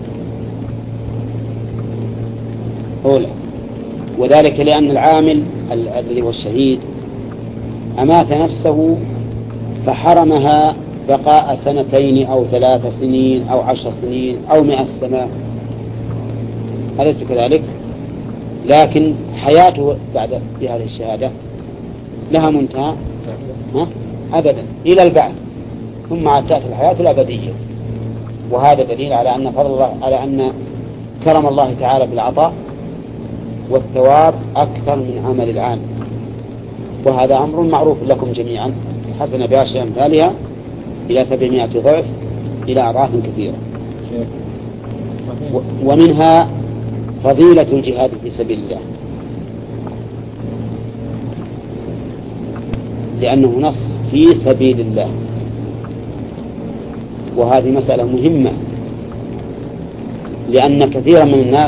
أولا، وذلك لأن العامل الذي هو الشهيد أمات نفسه فحرمها بقاء 2 أو 3 سنين أو 10 سنين أو 100 سنة، أليس كذلك؟ لكن حياته بعد هذه الشهادة لها منتهى أبدا إلى البعث، ثم تأتي الحياة الأبدية. وهذا دليل على أن فضل الله، على أن كرم الله تعالى بالعطاء والثواب أكثر من عمل العام، وهذا أمر معروف لكم جميعا، حسن بعشر أمثالها إلى 700 ضعف إلى أضعاف كثيرة. ومنها فضيلة الجهاد في سبيل الله، لأنه نص في سبيل الله، وهذه مسألة مهمة، لأن كثيرا من الناس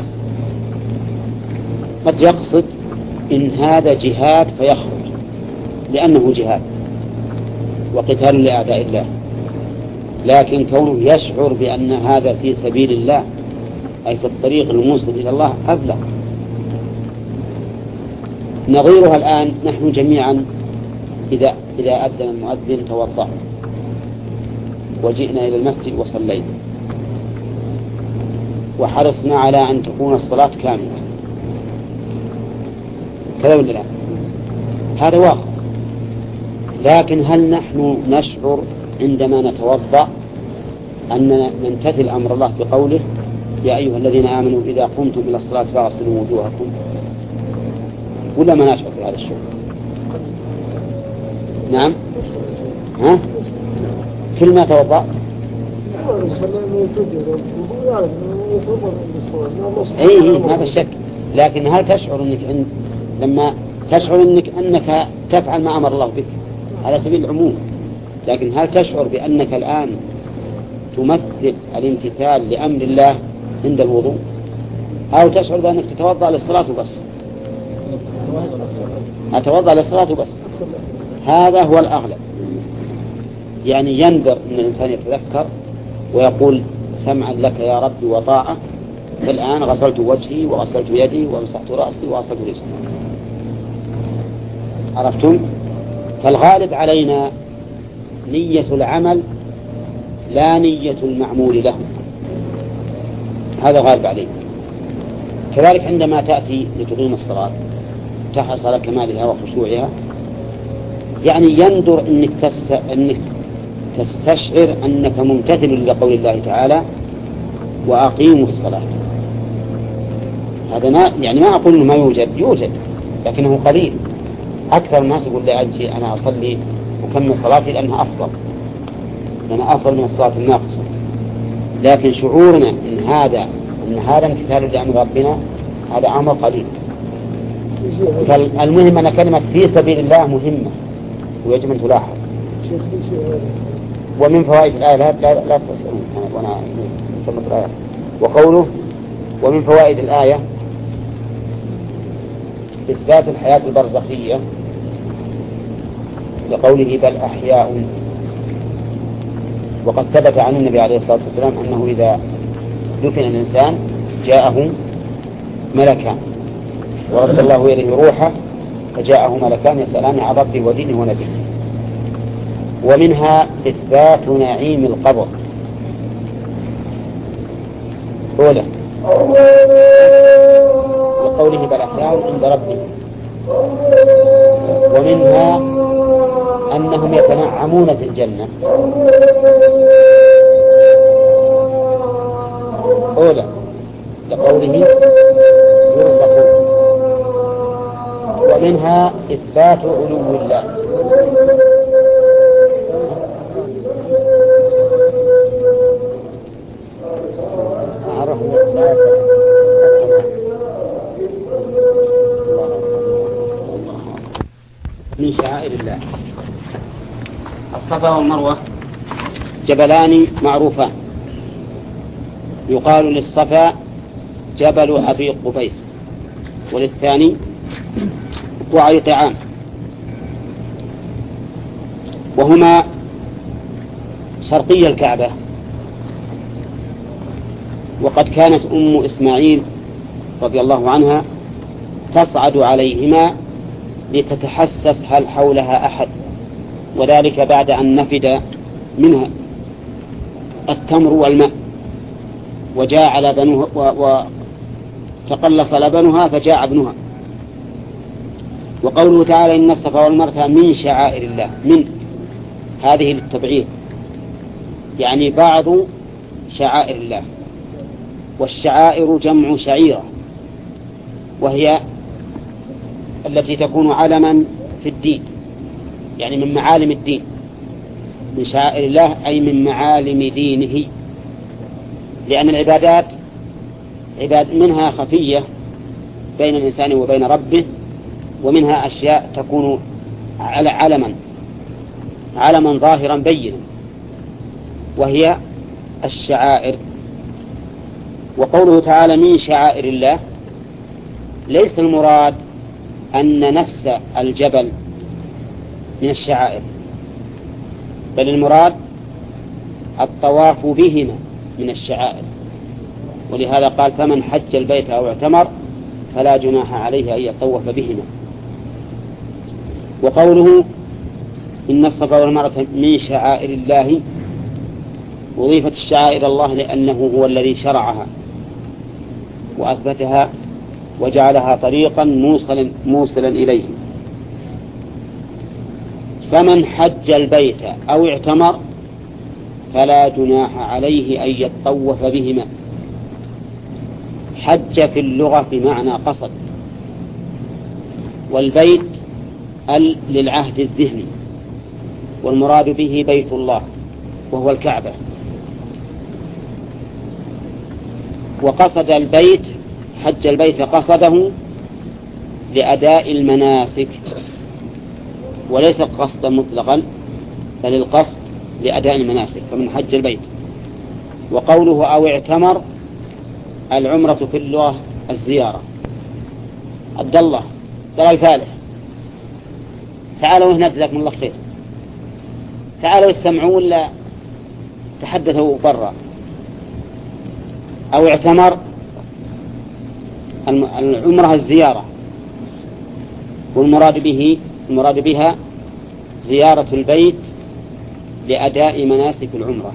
قد يقصد إن هذا جهاد فيخرج لأنه جهاد، وقتال لأعداء الله، لكن كونه يشعر بأن هذا في سبيل الله أي في الطريق الموصل إلى الله أبلغ. نظيرها الآن نحن جميعا إذا أذن المؤذن توضأ وجئنا إلى المسجد وصلينا وحرصنا على أن تكون الصلاة كاملة، كذا ولا لا؟ هذا واقع. لكن هل نحن نشعر عندما نتوضأ أن نمتثل أمر الله بقوله يا أيها الذين آمنوا إذا قمتم إلى الصلاة فاغسلوا وجوهكم، ولا ما نشعر بهذا الشعور؟ نعم. ها؟ كل ما توضأ اي ما في شك، لكن هل تشعر انك لما تشعر انك تفعل ما امر الله بك على سبيل العموم، لكن هل تشعر بانك الان تمثل الامتثال لامر الله عند الوضوء، او تشعر بانك تتوضا للصلاه بس؟ اتوضا للصلاه بس، هذا هو الاغلب. يعني ينذر ان الانسان يتذكر ويقول سمعا لك يا ربي وطاعة، فالآن غسلت وجهي وغسلت يدي ومسحت رأسي وغسلت رجلي. عرفتم؟ فالغالب علينا نية العمل لا نية المعمول له، هذا غالب علينا. كذلك عندما تأتي لتقيم الصلاة تحرص على كمالها وخشوعها، يعني يندر أنك تستشعر أنك ممتثل لقول الله تعالى وأقيموا الصلاة. هذا يعني ما أقول إنه ما يوجد، لكنه قليل. أكثر الناس يقول لي أجي أنا أصلي وكمل صلاتي لأنها أفضل من الصلاة الناقصة. لكن شعورنا أن هذا امتثال لأمر ربنا هذا أمر قليل. فالمهم أن كلمة في سبيل الله مهمة ويجب أن تلاحظ. ومن فوائد الآية لا تسألون وأنا سمت الآية. وقوله ومن فوائد الآية إثبات الحياة البرزخية لقوله بل أحياء. وقد ثبت عن النبي عليه الصلاة والسلام أنه إذا دفن الإنسان جاءه ملكان ورد الله إليه روحه فجاءه ملكان يسألان عن ربه ودينه ونبيه. ومنها إثبات نعيم القبر أولا لقوله بل أحياء عند ربه. ومنها أنهم يتنعمون في الجنة أولا لقوله يرزقون. ومنها إثبات علو الله من شعائر الله. الصفا والمروة جبلان معروفان، يقال للصفا جبل أبي قبيس وللثاني وعي طعام، وهما شرقي الكعبة. وقد كانت أم إسماعيل رضي الله عنها تصعد عليهما لتتحسس هل حولها أحد، وذلك بعد أن نفد منها التمر والماء وجاع لبنها وتقلص لبنها فجاع ابنها. وقوله تعالى إن الصفا والمروة من شعائر الله، من هذه للتبعيض، يعني بعض شعائر الله. والشعائر جمع شعيرة، وهي التي تكون علما في الدين، يعني من معالم الدين. من شعائر الله أي من معالم دينه، لأن العبادات منها خفية بين الإنسان وبين ربه، ومنها أشياء تكون علما ظاهرا بينا، وهي الشعائر. وقوله تعالى من شعائر الله ليس المراد أن نفس الجبل من الشعائر، بل المراد الطواف بهما من الشعائر. ولهذا قال فمن حج البيت أو اعتمر فلا جناح عليه أن يطوف بهما. وقوله إن الصفا والمروة من شعائر الله، وضيفت الشعائر الله لأنه هو الذي شرعها وأثبتها وجعلها طريقا موصلا إليه. فمن حج البيت أو اعتمر فلا جناح عليه أن يطوف بهما. حج في اللغة بمعنى قصد، والبيت للعهد الذهني، والمراد به بيت الله وهو الكعبة. وقصد البيت، حج البيت قصده لأداء المناسك وليس قصدا مطلقا، بل القصد لأداء المناسك، فمن حج البيت. وقوله أو اعتمر، العمرة في اللغة الزيارة. عبد الله ترى الفالح، تعالوا هنا جزاكم الله خير، تعالوا استمعوا ولا تحدثوا برا. أو اعتمر العمرة الزيارة، والمراد بها زيارة البيت لأداء مناسك العمرة.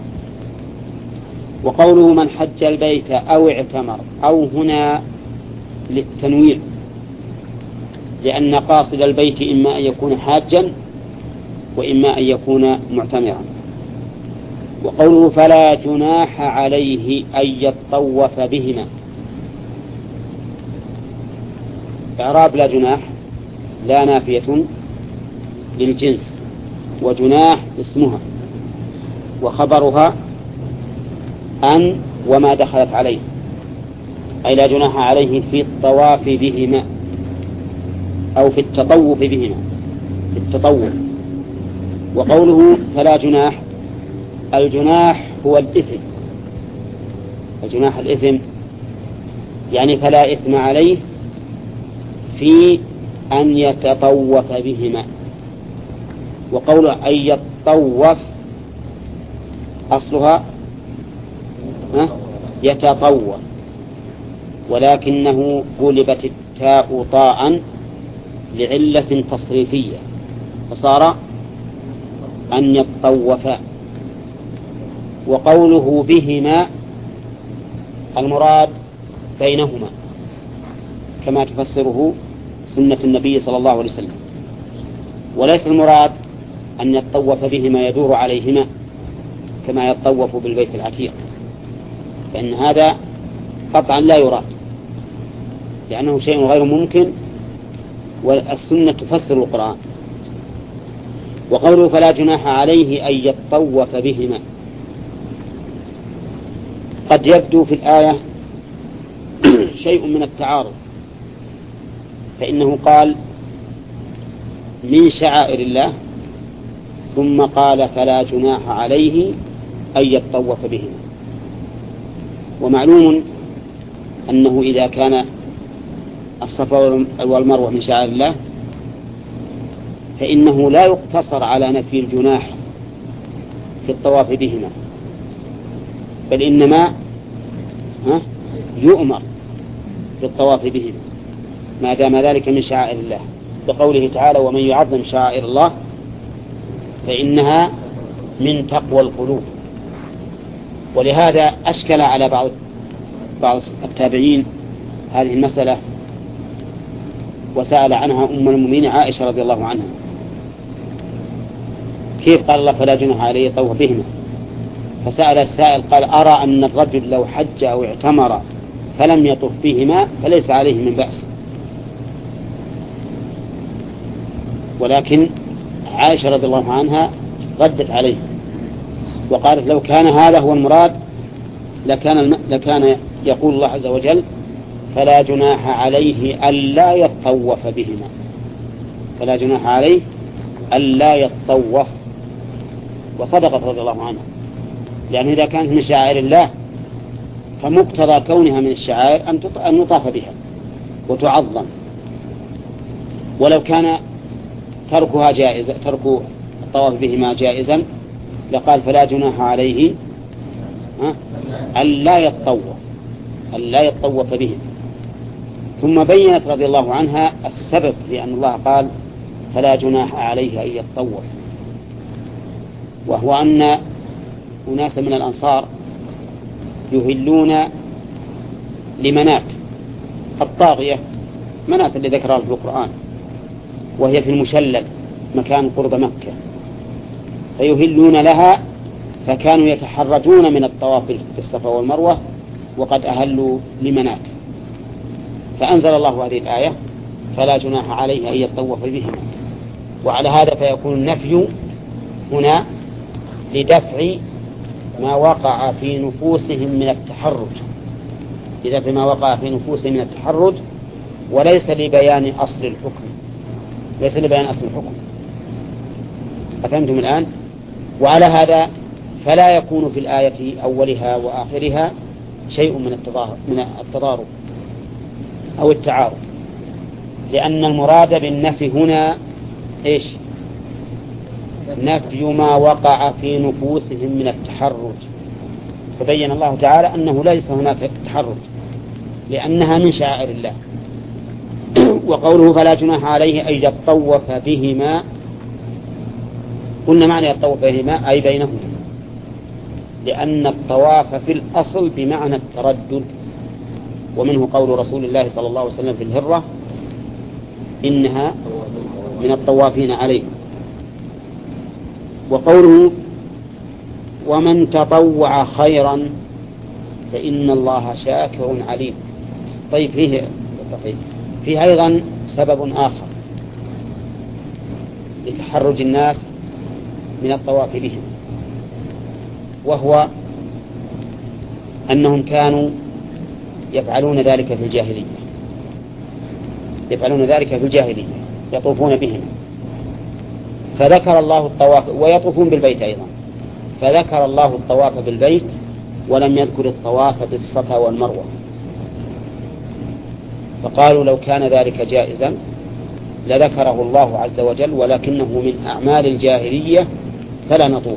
وقوله من حج البيت أو اعتمر، أو هنا للتنويع، لأن قاصد البيت إما أن يكون حاجا وإما أن يكون معتمرا. وقوله فلا جناح عليه أن يطوف بهما، إعراب لا جناح لا نافية للجنس، وجناح اسمها وخبرها أن وما دخلت عليه، أي لا جناح عليه في الطواف بهما أو في التطوف بهما، في التطوف. وقوله فلا جناح، الجناح هو الإثم، الجناح الإثم، يعني فلا إثم عليه في أن يتطوف بهما. وقوله أن يتطوف أصلها يتطوف، ولكنه قلبت التاء طاء لعلة تصريفية فصار أن يتطوفا. وقوله بهما المراد بينهما كما تفسره سنة النبي صلى الله عليه وسلم، وليس المراد أن يتطوف بهما يدور عليهما كما يتطوف بالبيت العتيق، فإن هذا قطعا لا يراد لأنه شيء غير ممكن، والسنة تفسر القرآن. وقوله فلا جناح عليه أن يتطوف بهما، قد يبدو في الآية شيء من التعارض، فإنه قال من شعائر الله ثم قال فلا جناح عليه أن يتطوف بهما. ومعلوم أنه إذا كان الصفا والمروة من شعائر الله فإنه لا يقتصر على نفي الجناح في الطواف بهما، بل إنما يؤمر بالطواف بهما ما دام ذلك من شعائر الله، لقوله تعالى ومن يعظم شعائر الله فإنها من تقوى القلوب. ولهذا أشكل على بعض التابعين هذه المسألة، وسأل عنها أم المؤمنين عائشة رضي الله عنها، كيف قال الله فلا جناح عليه يطوف بهما؟ فسأل السائل قال أرى أن الرجل لو حج أو اعتمر فلم يطف بهما فليس عليه من بأس. ولكن عائشة رضي الله عنها ردت عليه وقالت لو كان هذا هو المراد لكان يقول الله عز وجل فلا جناح عليه ألا يطوف بهما، فلا جناح عليه ألا يطوف. وصدقت رضي الله عنها، لأن إذا كانت من شعائر الله فمقتضى كونها من الشعائر أن يطاف بها وتعظم. ولو كان ترك الطواف بهما جائزا لقال فلا جناح عليه ألا يطوف بهم. ثم بينت رضي الله عنها السبب لأن الله قال فلا جناح عليه أن يطوف، وهو أن أناس من الأنصار يهلون لمنات الطاغية، منات اللي ذكرها في القرآن، وهي في المشلل مكان قرب مكة، فيهلون لها، فكانوا يتحرجون من الطواف بالصفا والمروة وقد أهلوا لمنات، فأنزل الله هذه الآية فلا جناح عليه أن يطوف بهما. وعلى هذا فيكون النفي هنا لدفع ما وقع في نفوسهم من التحرج، لدفع ما وقع في نفوسهم من التحرج، وليس لبيان أصل الحكم، ليس لبيان أصل الحكم. أفهمتم الآن؟ وعلى هذا فلا يكون في الآية أولها وآخرها شيء من التضارب أو التعارض، لأن المراد بالنفي هنا إيش؟ نفي ما وقع في نفوسهم من التحرج، فبين الله تعالى أنه ليس هناك تحرج لأنها من شعائر الله. وقوله فلا جناح عليه أن يطوف بهما، قلنا معنى يطوف بهما أي بينهما، لأن الطواف في الأصل بمعنى التردد، ومنه قول رسول الله صلى الله عليه وسلم في الهرة إنها من الطوافين عليه. وقوله ومن تطوع خيرا فإن الله شاكر عليم. طيب فيه أيضا سبب آخر لتحرج الناس من الطواف بهم، وهو أنهم كانوا يفعلون ذلك في الجاهلية، يطوفون بهم، فذكر الله الطواف، ويطوفون بالبيت أيضا، فذكر الله الطواف بالبيت ولم يذكر الطواف بالصفا والمروة، فقالوا لو كان ذلك جائزا لذكره الله عز وجل، ولكنه من أعمال الجاهلية فلا نطوف.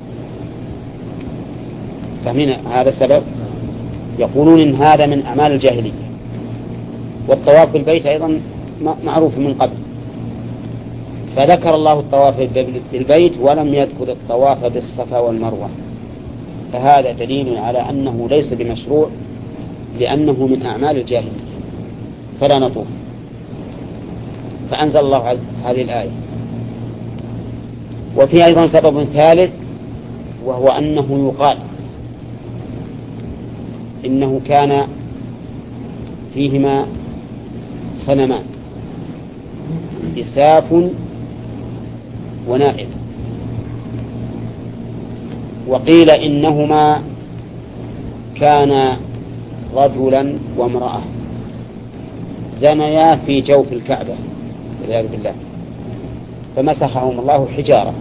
فمن هذا السبب يقولون إن هذا من أعمال الجاهلية، والطواف بالبيت أيضا معروف من قبل، فذكر الله الطواف بالبيت ولم يذكر الطواف بالصفا والمروة، فهذا دليل على أنه ليس بمشروع لأنه من أعمال الجاهلية فلا نطوف. فأنزل الله هذه الآية. وفي أيضا سبب ثالث، وهو أنه يقال إنه كان فيهما صنمان إساف ونائل، وقيل إنهما كان رجلا وامرأة زنيا في جوف الكعبة والعياذ بالله، فمسخهم الله حجارة،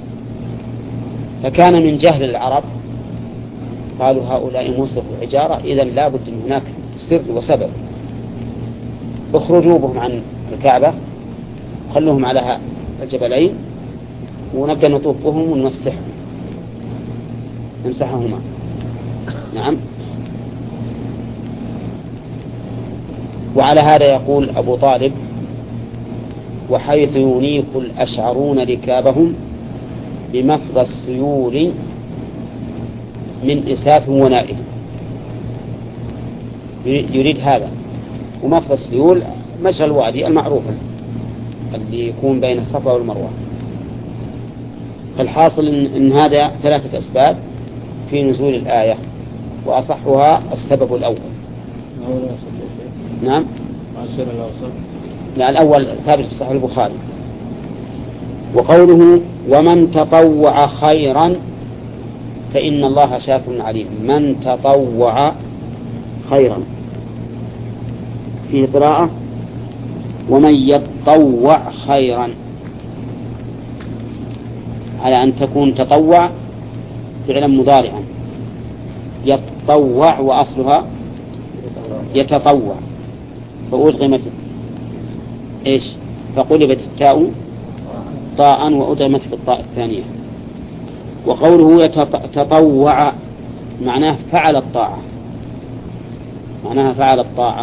فكان من جهل العرب قالوا هؤلاء مسخوا حجارة، إذن لابد أن هناك سر وسبب، اخرجوا بهم عن الكعبة، خلوهم على الجبلين ونبدأ نطوف بهم ونمسحهم، نمسحهما. نعم. وعلى هذا يقول أبو طالب وحيث ينيخ الأشعرون ركابهم بمفضى السيول من إساف ونائل، يريد هذا. ومفضى السيول مجرى الوادي المعروف اللي يكون بين الصفا والمروة. فالحاصل إن هذا ثلاثة أسباب في نزول الآية، وأصحها السبب الأول. نعم. لا، الأول ثابت في صحيح البخاري. وقوله ومن تطوع خيرا فإن الله شاكر عليم، من تطوع خيرا، فيه قراءة ومن يتطوع خيرا، على أن تكون تطوع فعلا مضارعا، يتطوع وأصلها يتطوع، فأدغمت إيش؟ فقلبت التاء طاء وأدغمت بالطاء الثانية. وقوله تطوع معناه فعل الطاعة، معناها فعل الطاعة،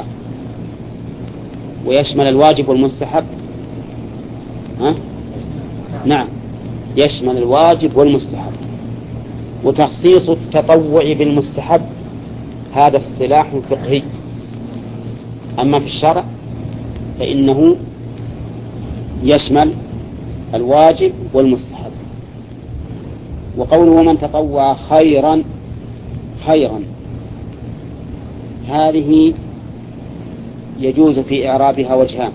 ويشمل الواجب والمستحب. نعم، يشمل الواجب والمستحب. وتخصيص التطوع بالمستحب هذا اصطلاح فقهي، أما في الشرع فإنه يشمل الواجب والمستحب. وقوله من تطوع خيرا، خيرا هذه يجوز في إعرابها وجهان.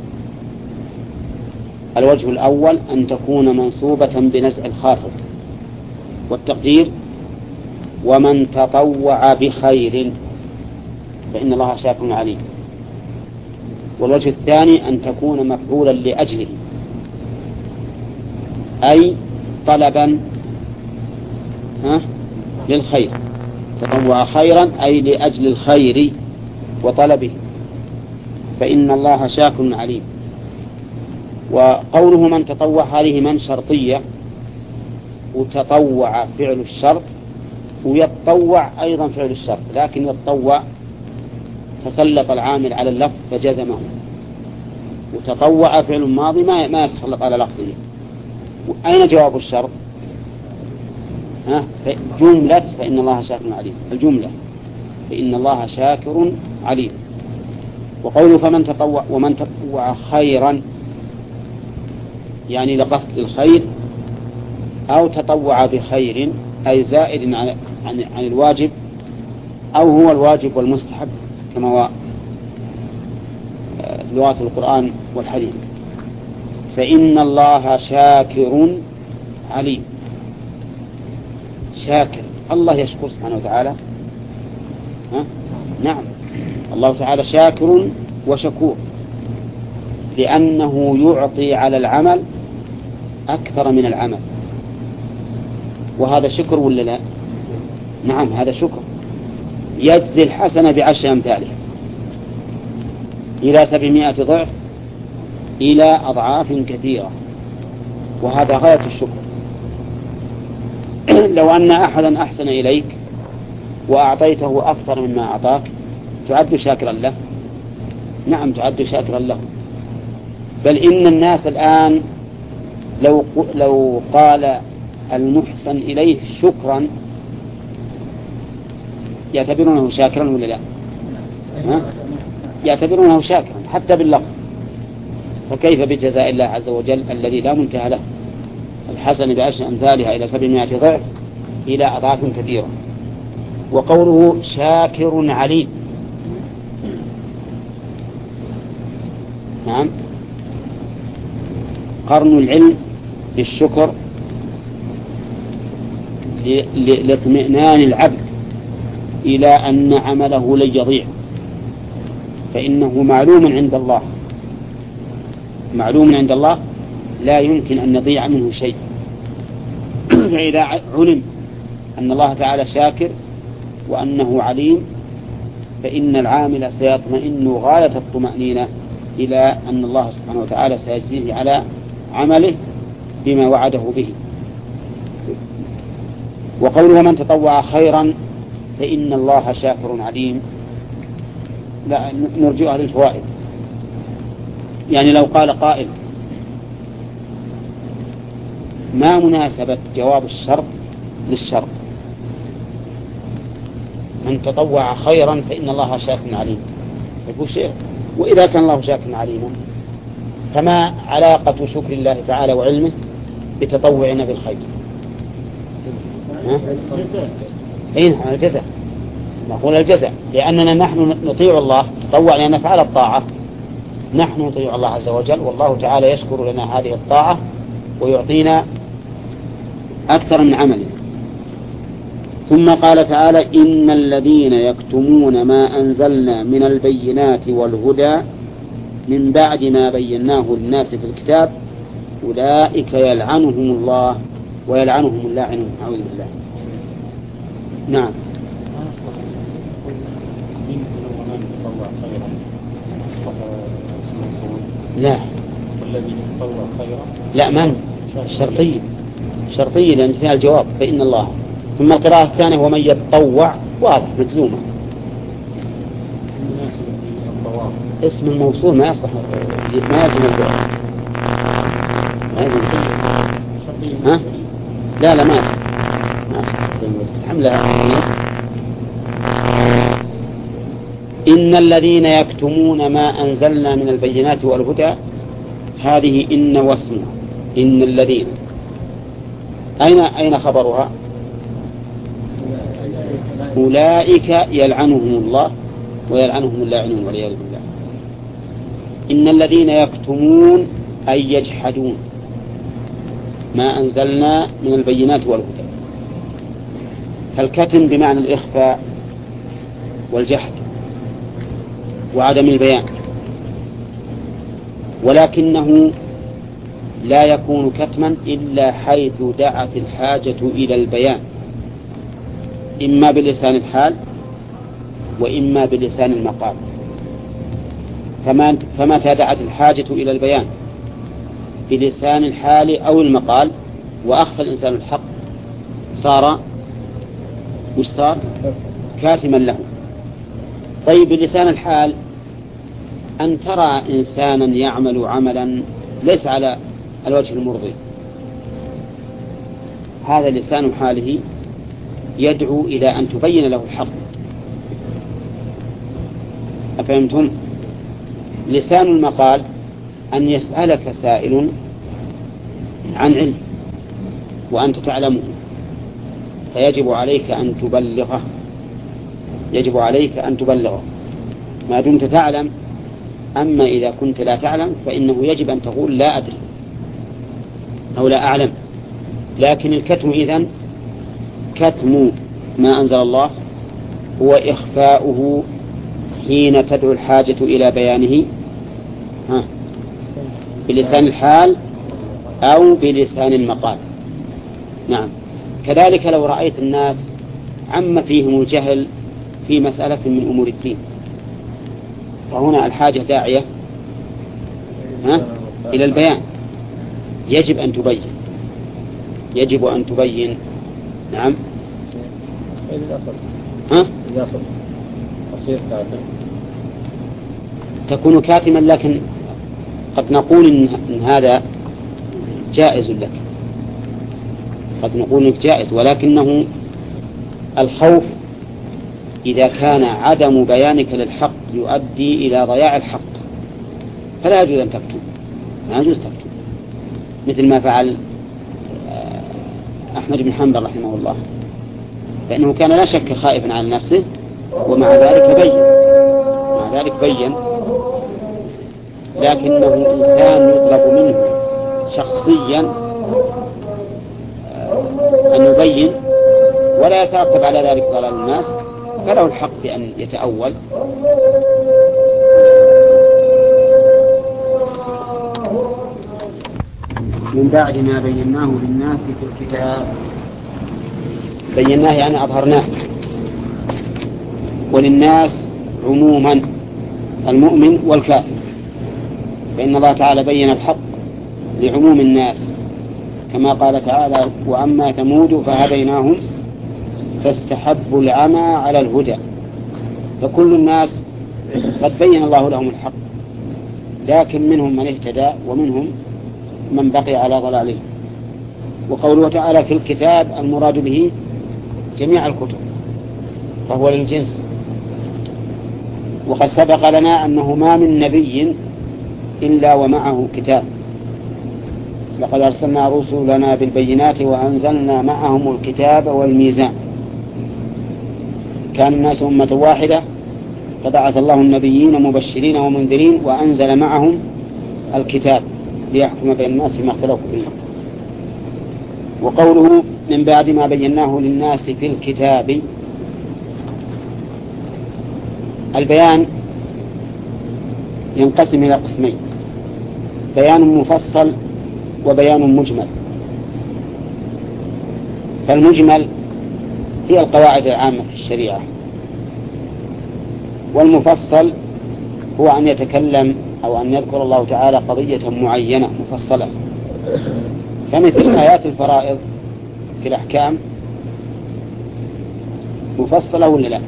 الوجه الأول أن تكون منصوبة بنزع الخافض، والتقدير ومن تطوع بخير فإن الله شاكر عليم. والوجه الثاني أن تكون مفعولا لأجله، أي طلبا للخير. تطوع خيرا أي لأجل الخير وطلبه، فإن الله شاكر عليم. وقوله من تطوع هذه من شرطية، وتطوع فعل الشرط، ويتطوع أيضا فعل الشرط، لكن يتطوع تسلط العامل على اللفظ فجزمه، وتطوع فعل ماضي ما يتسلط على لفظه. أين جواب الشرط؟ جملة فإن الله شاكر عليم، الجملة فإن الله شاكر عليم. وقوله فمن تطوع ومن تطوع خيرا يعني لقصد الخير، أو تطوع بخير أي زائد عن الواجب، أو هو الواجب والمستحب كما هو لغات القرآن والحديث، فإن الله شاكر عليم. شاكر، الله يشكر سبحانه وتعالى. نعم، الله تعالى شاكر وشكور، لأنه يعطي على العمل أكثر من العمل، وهذا شكر ولا لا؟ نعم، هذا شكر. يجزي الحسنة بعشر أمثالها إلى 700 ضعف إلى أضعاف كثيرة، وهذا غاية الشكر. لو أن أحدا أحسن إليك وأعطيته أكثر مما أعطاك تعد شاكرا له؟ نعم، تعد شاكرا له. بل إن الناس الآن لو قال المحسن إليه شكرا يعتبرونه شاكرا ولا لا؟ يعتبرونه شاكرا حتى باللفظ، فكيف بجزاء الله عز وجل الذي لا منتهى له؟ الحسن بعشر أمثالها إلى 700 ضعف إلى أضعاف كثيرة. وقوله شاكر عليم، نعم، قرن العلم بالشكر لاطمئنان العبد إلى أن عمله لن يضيع، فإنه معلوم عند الله، معلوم عند الله لا يمكن أن يضيع منه شيء. فإذا علم أن الله تعالى شاكر وأنه عليم فإن العامل سيطمئن غاية الطمأنينة إلى أن الله سبحانه وتعالى سيجزيه على عمله بما وعده به. وقوله من تطوع خيرا فإن الله شاكر عليم، لا نرجئها للفوائد. يعني لو قال قائل ما مناسبة جواب الشرط للشرط؟ من تطوع خيرا فإن الله شاكر عليم، يقول شيء، وإذا كان الله شاكر عليما فما علاقة شكر الله تعالى وعلمه بتطوعنا بالخير؟ أين الجزاء؟ نقول الجزاء، لأننا نحن نطيع الله، تطوع لأن نفعل الطاعة، نحن نطيع الله عز وجل، والله تعالى يشكر لنا هذه الطاعة ويعطينا أكثر من عمله. ثم قال تعالى إن الذين يكتمون ما أنزلنا من البينات والهدى من بعد ما بيناه للناس في الكتاب أولئك يلعنهم الله ويلعنهم اللاعنون. أعوذ بالله. نعم. لا، والذي يتطوع خيرا، لا، من الشرطية، شرطية لأن فيها الجواب فإن الله. ثم القراءة الثانية ومن يتطوع واضح مجزومة. اسم الموصول ما يصلح ما يلزم الجواب. ما يلزم ها؟ لا ما يصلح. حملة إن الذين يكتمون ما أنزلنا من البينات والهدى هذه إن واسمها إن الذين أين خبرها؟ أولئك يلعنهم الله ويلعنهم اللاعنون والعياذ بالله. إن الذين يكتمون أي يجحدون ما أنزلنا من البينات والهدى. فالكتم بمعنى الإخفاء والجحد وعدم البيان، ولكنه لا يكون كتما إلا حيث دعت الحاجة إلى البيان، إما بلسان الحال وإما بلسان المقال. فمتى دعت الحاجة إلى البيان بلسان الحال أو المقال وأخفى الإنسان الحق صار كاتما له. طيب بلسان الحال أن ترى إنسانا يعمل عملا ليس على الوجه المرضي، هذا لسان حاله يدعو إلى أن تبين له الحق. أفهمتم؟ لسان المقال أن يسألك سائل عن علم وأنت تعلمه فيجب عليك أن تبلغه، يجب عليك أن تبلغه ما دمت تعلم. أما إذا كنت لا تعلم فإنه يجب أن تقول لا أدري أو لا أعلم. لكن الكتم إذن كتم ما أنزل الله هو إخفاؤه حين تدعو الحاجة إلى بيانه بلسان الحال أو بلسان المقال. نعم. كذلك لو رأيت الناس عم فيهم الجهل في مسألة من أمور الدين، فهنا الحاجة داعية إلى البيان، يجب أن تبين، يجب أن تبين. نعم. تكون كاتما، لكن قد نقول إن هذا جائز لك، قد نقول إنك جائز، ولكنه الخوف إذا كان عدم بيانك للحق يؤدي إلى ضياع الحق فلا يجوز أن تكتب، لا يجوز تكتب، مثل ما فعل أحمد بن حنبل رحمه الله، فإنه كان لا شك خائفا على نفسه ومع ذلك بين، لكنه إنسان يطلب منه شخصيا أن يبين ولا يترتب على ذلك ضلال الناس، فله الحق بأن يتأول. من بعد ما بيناه للناس في الكتاب، بيناه يعني أظهرناه، وللناس عموما المؤمن والكافر، فإن الله تعالى بين الحق لعموم الناس، كما قال تعالى وأما ثمود فهديناهم فاستحبوا العمى على الهدى. فكل الناس قد بين الله لهم الحق، لكن منهم من اهتدى ومنهم من بقي على ضلاله. وقوله تعالى في الكتاب المراد به جميع الكتب، فهو للجنس. وقد سبق لنا أنه ما من نبي إلا ومعه كتاب، لقد أرسلنا رسلنا بالبينات وأنزلنا معهم الكتاب والميزان. كان الناس أمة واحدة فبعث الله النبيين مبشرين ومنذرين وأنزل معهم الكتاب ليحكم بين الناس فيما اختلفوا فيه. وقوله من بعد ما بيناه للناس في الكتاب، البيان ينقسم إلى قسمين: بيان مفصل وبيان مجمل. فالمجمل هي القواعد العامة في الشريعة، والمفصل هو أن يتكلم أو أن يذكر الله تعالى قضية معينة مفصلة، فمثل آيات الفرائض في الأحكام مفصلة ولا لا؟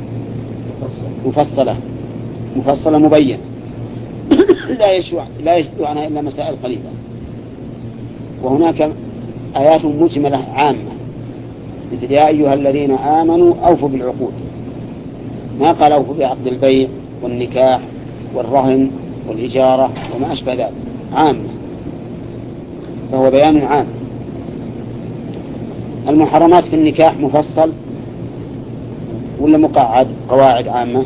مفصلة مبينة لا يشذ عنها إلا مسائل قليلة. وهناك آيات مجملة عامة مثل يا أيها الذين آمنوا أوفوا بالعقود، ما قال أوفوا بعقد البيع والنكاح والرهن والإجارة وما أشبه ذلك، عامة، فهو بيان عام. المحرمات في النكاح مفصل ولا مقعد قواعد عامة؟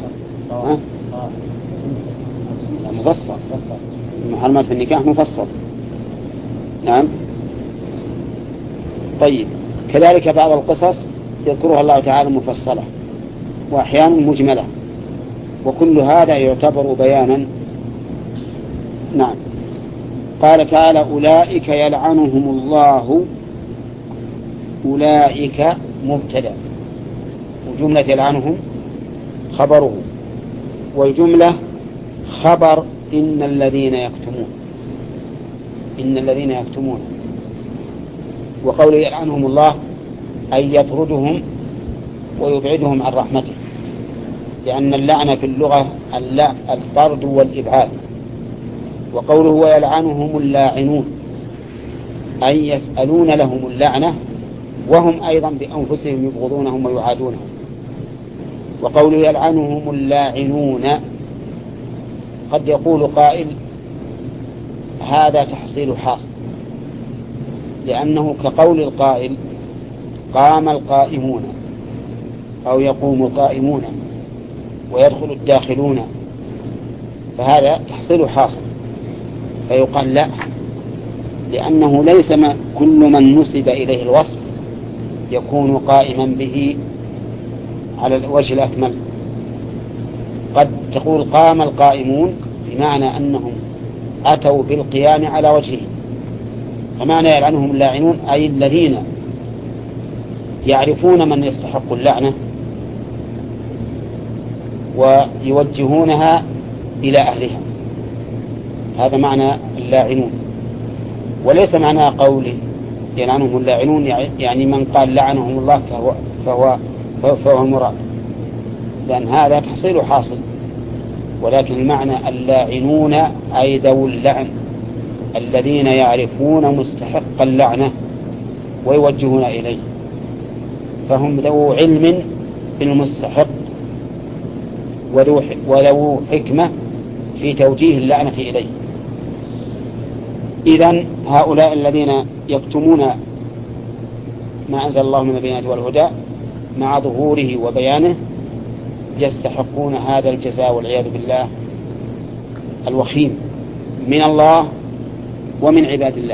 مفصل. المحرمات في النكاح مفصل. نعم. طيب، كذلك بعض القصص يذكرها الله تعالى مفصلة وأحيانا مجملة، وكل هذا يعتبر بيانا. نعم. قال تعالى أولئك يلعنهم الله. أولئك مبتدأ، وجملة يلعنهم خبره، والجملة خبر إن الذين يكتمون. إن الذين يكتمون، وقوله يلعنهم الله أي يطردهم ويبعدهم عن رحمته، لأن اللعنة في اللغة الطرد والإبعاد. وقوله ويلعنهم اللاعنون أي يسألون لهم اللعنة وهم أيضا بأنفسهم يبغضونهم ويعادونهم. وقوله يلعنهم اللاعنون قد يقول قائل هذا تحصيل حاصل، لأنه كقول القائل قام القائمون أو يقوم القائمون ويدخل الداخلون، فهذا تحصيل حاصل. فيقال لا، لأنه ليس كل من نسب إليه الوصف يكون قائما به على الوجه الأكمل. قد تقول قام القائمون بمعنى أنهم أتوا بالقيام على وجهه، فمعنى يلعنهم اللاعنون أي الذين يعرفون من يستحق اللعنة ويوجهونها إلى أهلها، هذا معنى اللاعنون. وليس معنى قوله يلعنهم اللاعنون يعني من قال لعنهم الله فهو المراد، لأن هذا تحصيل حاصل. ولكن المعنى اللاعنون أي ذو اللعن الذين يعرفون مستحق اللعنة ويوجهون إليه، فهم ذو علم بالمستحق وذو حكمة في توجيه اللعنة إليه. إذن هؤلاء الذين يكتمون ما أنزل الله من البينات والهدى مع ظهوره وبيانه يستحقون هذا الجزاء والعياذ بالله الوخيم من الله ومن عباد الله.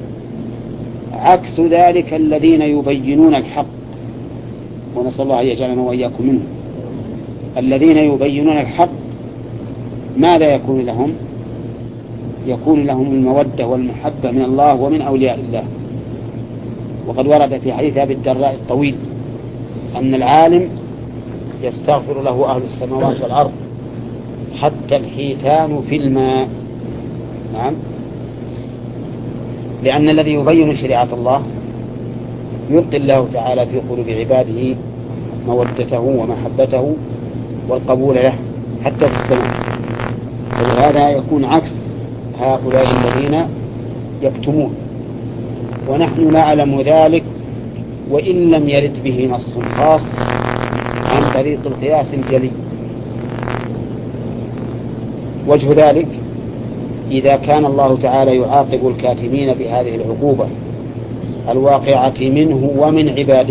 عكس ذلك الذين يبينون الحق، ونسأل الله أن يجعلنا وإياكم منهم. الذين يبينون الحق ماذا يكون لهم؟ يكون لهم المودة والمحبة من الله ومن أولياء الله. وقد ورد في حديث أبي الدرداء الطويل أن العالم يستغفر له أهل السماوات والأرض حتى الحيتان في الماء. نعم، لأن الذي يبين شريعة الله يلقي الله تعالى في قلوب عباده مودته ومحبته والقبول له حتى في السماء. ولهذا يكون عكس هؤلاء الذين يكتمون، ونحن نعلم ذلك وإن لم يرد به نص خاص عن طريق القياس الجلي. وجه ذلك إذا كان الله تعالى يعاقب الكاتمين بهذه العقوبة الواقعة منه ومن عباده،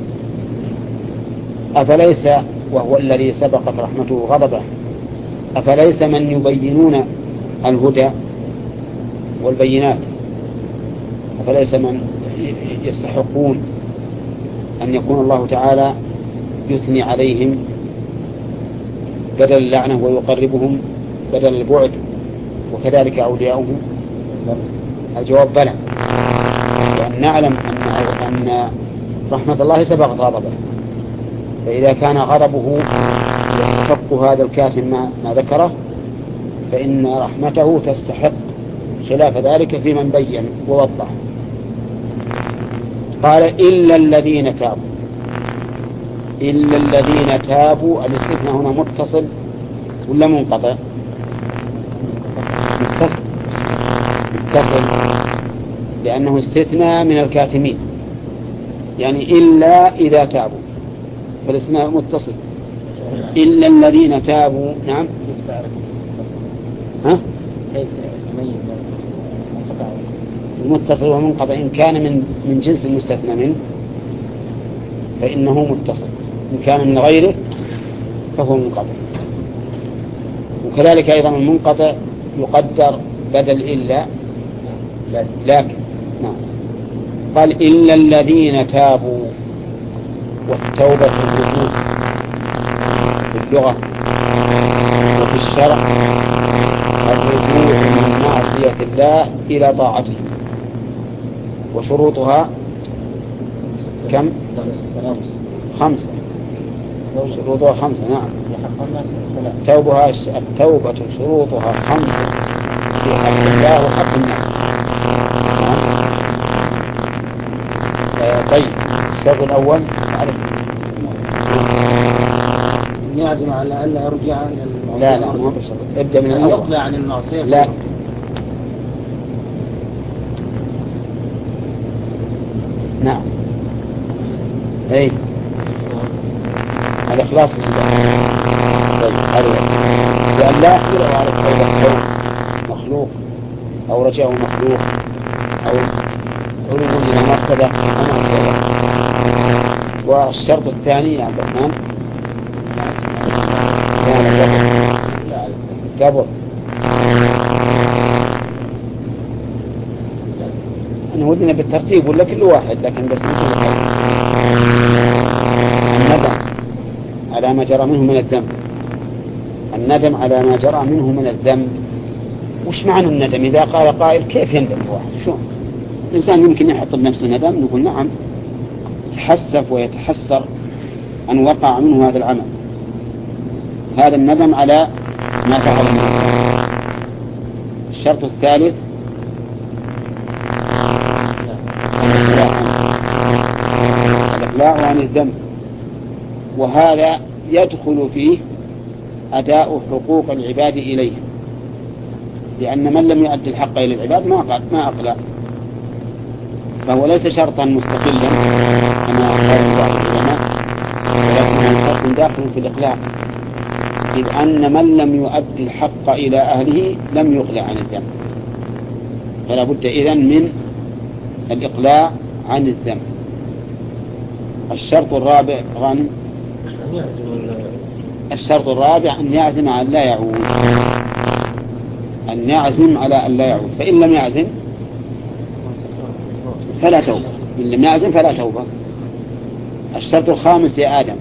أفليس وهو الذي سبقت رحمته غضبه أفليس من يبينون الهدى والبينات، أفليس من يستحقون أن يكون الله تعالى يثني عليهم بدل اللعنة ويقربهم بدل البعد، وكذلك أولياؤهم؟ الجواب بلى، لأن نعلم أن رحمة الله سبقت غضبه، فإذا كان غضبه يستحق هذا الكاتم ما ذكره فإن رحمته تستحق خلاف ذلك في من بين ووضح. قال إلا الذين تابوا. إلا الذين تابوا، الاستثناء هنا متصل ولا منقطع؟ متصل لأنه استثناء من الكاتمين، يعني إلا إذا تابوا، فالاستثناء متصل. إلا الذين تابوا. نعم. ها؟ المتصل والمنقطع إن كان من جنس المستثنى منه فإنه متصل، إن كان من غيره فهو منقطع. وكذلك أيضا المنقطع يقدر بدل إلا، لكن نعم. قال إلا الذين تابوا، والتوبة في الوجود في اللغة وفي الشرع الرجوع من معصية الله إلى طاعته، وشروطها كم؟ 5. شروطها 5. نعم. التوبة شروطها 5 في حق الله وحق الناس. طيب الشرط الأول يعزم على ألا يرجع إلى المعصية. لا مو بالشرط، ابدأ من الأول. يقلع عن المعصية. لا. نعم. أي الإخلاص لأن لا يحمل على التوبة مخلوق أو رجاء مخلوق أو علم إلى مرتبة. والشرط الثاني يا عبد الرحمن كبر. أنا ودنا بالترتيب ولا كل واحد، لكن بس الندم على ما جرى منه من الذنب. الندم على ما جرى منه من الذنب. وش معنى الندم؟ إذا قال قائل كيف يندم الواحد؟ شو الإنسان يمكن يحط بنفسه ندم؟ نقول نعم، يتحسف ويتحسر أن وقع منه هذا العمل. هذا الندم على ما فعل منه. الشرط الثالث الإقلاع عن الذنب، وهذا يدخل فيه أداء حقوق العباد إليه، لأن من لم يؤدي الحق إلى العباد ما أقلع، فهو ليس شرطا مستقلا كما قال بعض العلماء، ولكنه شرط داخل في الإقلاع، إذ أن من لم يؤدي الحق إلى أهله لم يقلع عن الذنب، فلا بد إذن من الإقلاع عن الذنب. الشرط الرابع غانم، الشرط الرابع أن يعزم على لا يعود، أن يعزم على أن لا يعود، فإن لم يعزم فلا توبة، إن لم يعزم فلا توبة. الشرط الخامس يا آدم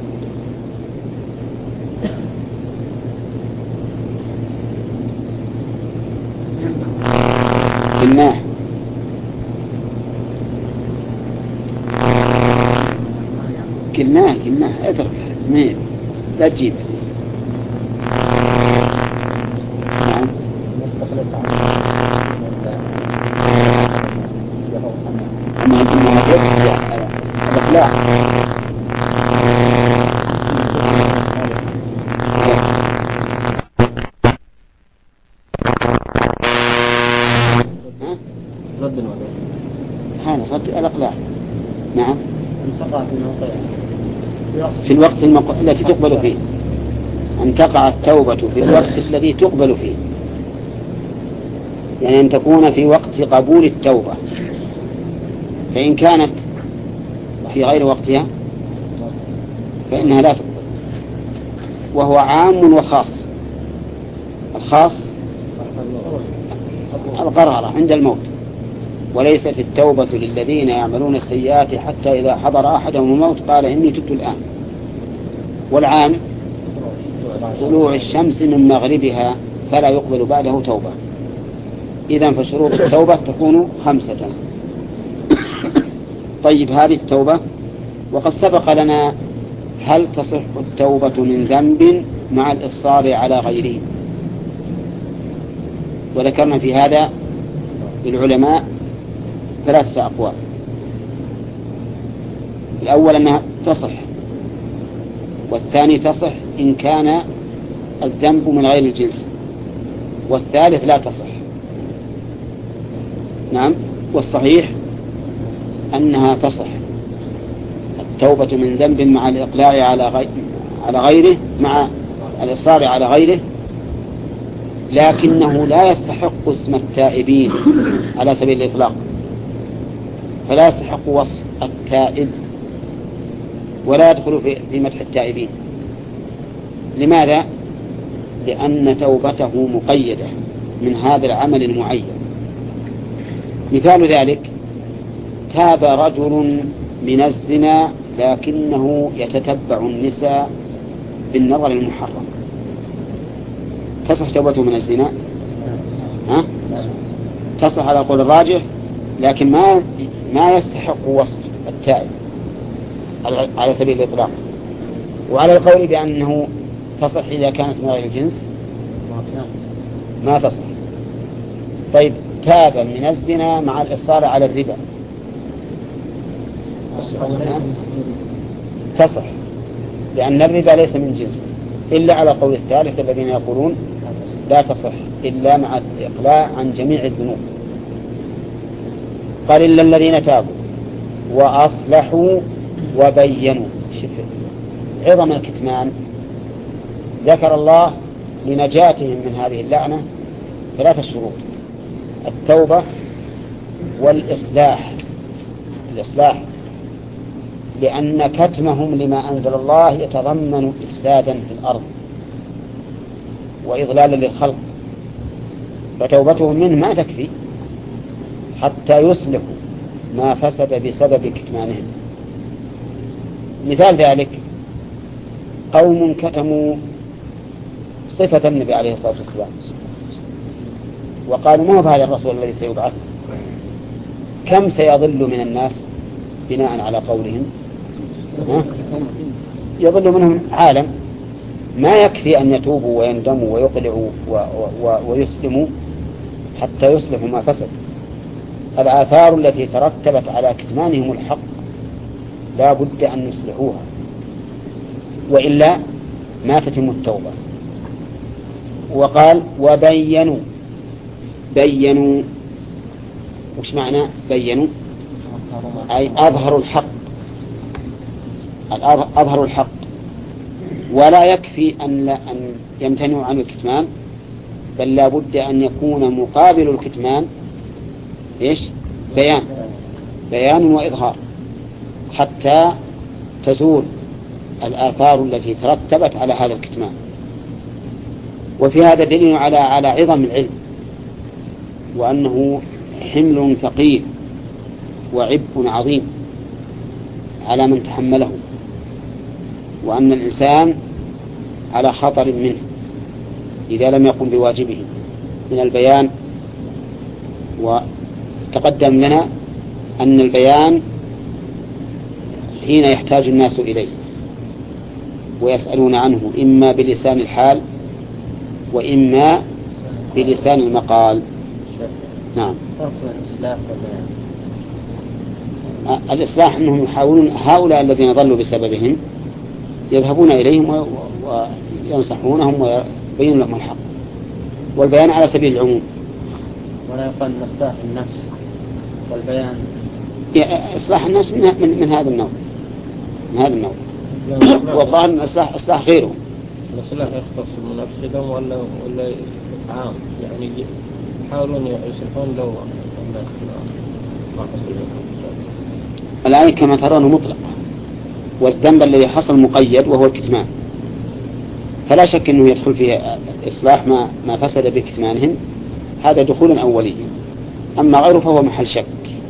كناه اترك لا تجيب. نعم. أما الإخلاع هذا رد الإقلاع. نعم. في الوقت التي تقبل فيه، أن تقع التوبة في الوقت الذي تقبل فيه، يعني أن تكون في وقت قبول التوبة، فإن كانت في غير وقتها فإنها لا تقبل. وهو عام وخاص. الخاص القرارة عند الموت، وليست التوبة للذين يعملون السيئات حتى إذا حضر أحدهم الموت قال إني تبت الآن. والعام طلوع الشمس من مغربها فلا يقبل بعده توبة. إذن فشروط التوبة تكون 5. طيب هذه التوبة، وقد سبق لنا هل تصح التوبة من ذنب مع الإصرار على غيره، وذكرنا في هذا للعلماء 3 أقوال. الأول أنها تصح، والثاني تصح إن كان الذنب من غير الجنس، والثالث لا تصح. نعم، والصحيح أنها تصح التوبة من ذنب مع الإقلاع على غيره، مع الإصرار على غيره، لكنه لا يستحق اسم التائبين على سبيل الإطلاق، فلا يستحق وصف التائب ولا يدخل في مدح التائبين. لماذا؟ لأن توبته مقيدة من هذا العمل المعين. مثال ذلك: تاب رجل من الزنا لكنه يتتبع النساء بالنظر المحرم، تصح توبته من الزنا؟ تصح على قول الراجح، لكن ما يستحق وصف التائب على سبيل الإطلاق. وعلى القول بأنه تصح إذا كانت من غير الجنس ما تصح. طيب، تاب من الزنا مع الإصرار على الربا تصح، لأن الربا ليس من جنس، إلا على قول الثالث الذين يقولون لا تصح إلا مع الإقلاع عن جميع الذنوب. قال: إلا الذين تابوا وأصلحوا وبينوا. عظم الكتمان. ذكر الله لنجاتهم من هذه اللعنة 3 شروط: التوبة والإصلاح. الإصلاح لأن كتمهم لما أنزل الله يتضمن إفسادا في الأرض وإضلالا للخلق، فتوبتهم منه ما تكفي حتى يصلحوا ما فسد بسبب كتمانهم. مثال ذلك: قوم كتموا صفة النبي عليه الصلاة والسلام وقالوا: ما هو هذا الرسول الذي سيبعث؟ كم سيضل من الناس بناء على قولهم؟ يضل منهم عالم. ما يكفي أن يتوبوا ويندموا ويقلعوا ويسلموا حتى يصلحوا ما فسد. الآثار التي ترتبت على كتمانهم الحق لا بد أن يصلحوها، وإلا ما تتم التوبة. وقال: وبينوا. بينوا وش معنى بينوا؟ أي أظهروا الحق، أظهروا الحق. ولا يكفي أن يمتنعوا عن الكتمان، بل لا بد أن يكون مقابل الكتمان إيش؟ بيان وإظهار، حتى تزول الآثار التي ترتبت على هذا الكتمان. وفي هذا دليل على عظم العلم، وأنه حمل ثقيل وعبء عظيم على من تحمله، وأن الإنسان على خطر منه إذا لم يقم بواجبه من البيان. وتقدم لنا أن البيان حين يحتاج الناس إليه ويسألون عنه إما بلسان الحال وإما بلسان المقال. نعم. الإصلاح أنهم يحاولون هؤلاء الذين ضلوا بسببهم يذهبون إليهم وينصحونهم ويبين لهم الحق، والبيان على سبيل العموم. ولا يقال إصلاح النفس والبيان. إصلاح النفس من هذا النوع، من هذا النوع. والظاهر أن إصلاح غيره. الإصلاح يختص بنفسهم ولا عام، يعني يحاولون يصلحون لو ما حصل. الآية كما ترون مطلق، والذنب الذي حصل مقيد وهو الكتمان، فلا شك أنه يدخل فيه إصلاح ما فسد بكتمانهم، هذا دخول أولي. أما غيره فهو محل شك.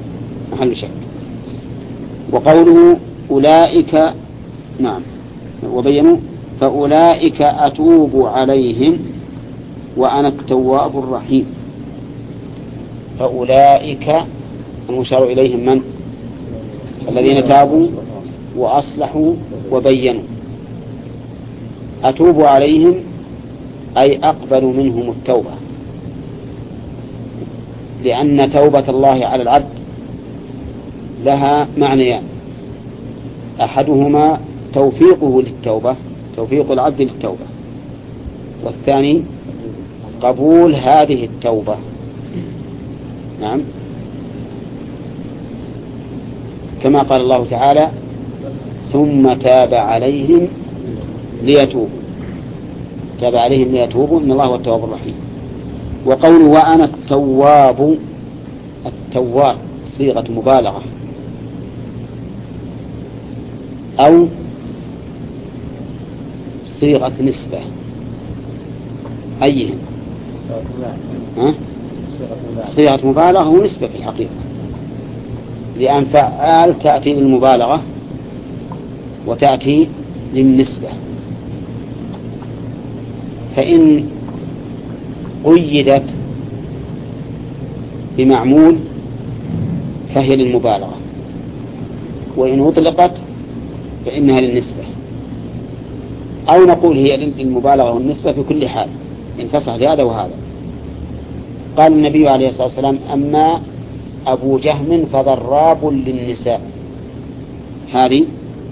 وقوله أولئك، نعم، وبينوا فأولئك أتوب عليهم وأنا التواب الرحيم. فأولئك المشار إليهم من؟ الذين تابوا وأصلحوا وبينوا. أتوب عليهم أي أقبل منهم التوبة، لأن توبة الله على العبد لها معنيان: أحدهما توفيقه للتوبة، توفيق العبد للتوبة، والثاني قبول هذه التوبة. نعم، كما قال الله تعالى ثم تاب عليهم ليتوبوا، تاب عليهم ليتوبوا إن الله هو التواب الرحيم. وقوله وأنا التواب، التواب صيغة مبالغة أو صيغة نسبة، أيهن؟ صيغة مبالغة ونسبة في الحقيقة، لأن فعال تأتي للمبالغة وتأتي للنسبة، فإن قيدت بمعمول فهي للمبالغة، وإن أطلقت فإنها للنسبة، أو نقول هي للمبالغة والنسبة في كل حال إن تصح لهذا وهذا. قال النبي عليه الصلاة والسلام أما أبو جهم فضراب للنساء، هذه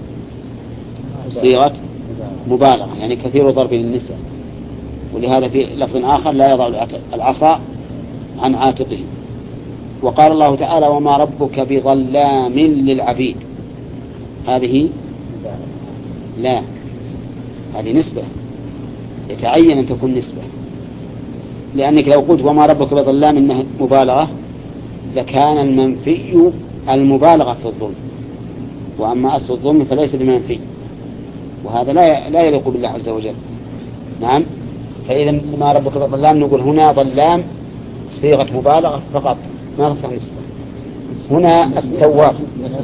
صيغة مبالغة يعني كثير ضرب للنساء، ولهذا في لفظ آخر لا يضع العصا عن عاتقه. وقال الله تعالى وما ربك بظلام للعبيد، هذه لا، هذه نسبة، يتعين أن تكون نسبة، لأنك لو قلت وما ربك بظلام إنها مبالغة لكان المنفي المبالغة في الظلم، وأما أصل الظلم فليس بمنفي، وهذا لا يليق بالله عز وجل. نعم، فإذا ما ربك بظلام نقول هنا ظلام صيغة مبالغة فقط ما تصح نسبة. هنا التواب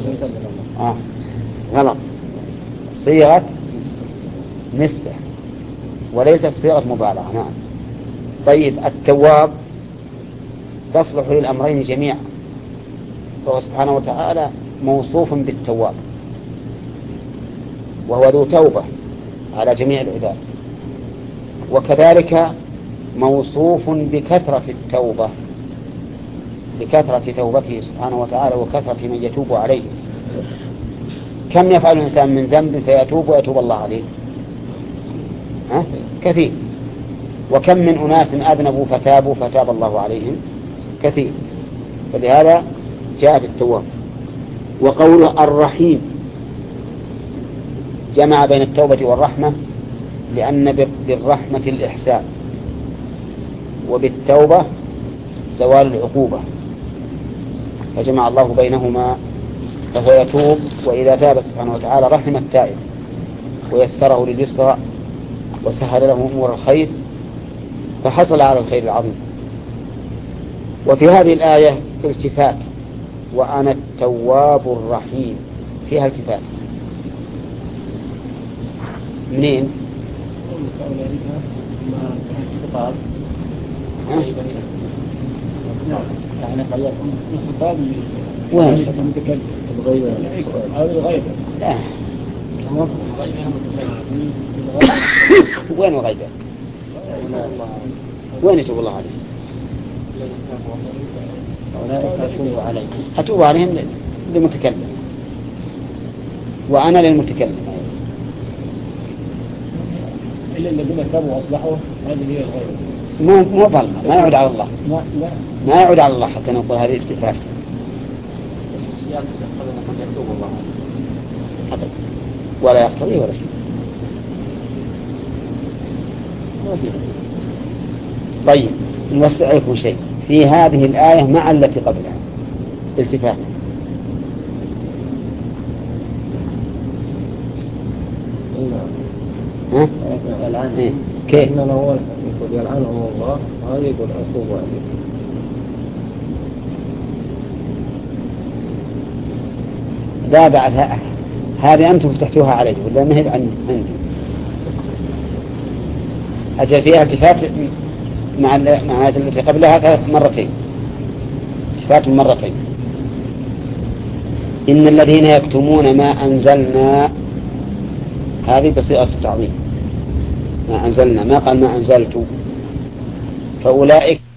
غلط، صيغة نسبة وليست صيغة مبالغة. نعم. طيب التواب تصلح للأمرين جميعا، فهو سبحانه وتعالى موصوف بالتواب وهو ذو توبة على جميع العباد، وكذلك موصوف بكثرة التوبة، بكثرة توبته سبحانه وتعالى وكثرة من يتوب عليه. كم يفعل الإنسان من ذنب فيتوب ويتوب الله عليه؟ كثير. وكم من أناس أذنبوا فتابوا فتاب الله عليهم؟ كثير. فلهذا جاءت التواب. وقوله الرحيم جمع بين التوبة والرحمة، لأن بالرحمة الإحسان وبالتوبة زوال العقوبة، فجمع الله بينهما، فهو يتوب، وإذا تاب سبحانه وتعالى رحم التائب ويسره لليسرى وسهل له أمور الخير فحصل على الخير العظيم. وفي هذه الآية التفات، وأنا التواب الرحيم، فيها التفات منين؟ وين؟ لا. وين الغيبة؟ وين يتوب الله عليه؟ أتوب عليهم للمتكلم، وأنا للمتكلم. إلا الذين تابوا وأصلحوا هذه هي الغيبة. مو ظلمة، ما يعود على الله، ما يعود على الله حتى نقول هذه استفهام. بس السياق يقتضي أن يتوب الله عليه ولا يقتضي ولا شيء. طيب نوسع لكم شيء في هذه الآية مع التي قبلها التفات. الآن كيف؟ إنما هو يقول يلعنهم الله، وهذا يقول أتوب عليه. لا بعد هذه أنتم فتحتوها علي ولا ما هي عندي؟ أجل فيها التفات مع التي قبلها مرتين، التفات مرتين. إن الذين يكتمون ما أنزلنا، هذه بصيغة التعظيم، ما أنزلنا، ما قال ما أنزلت، فأولئك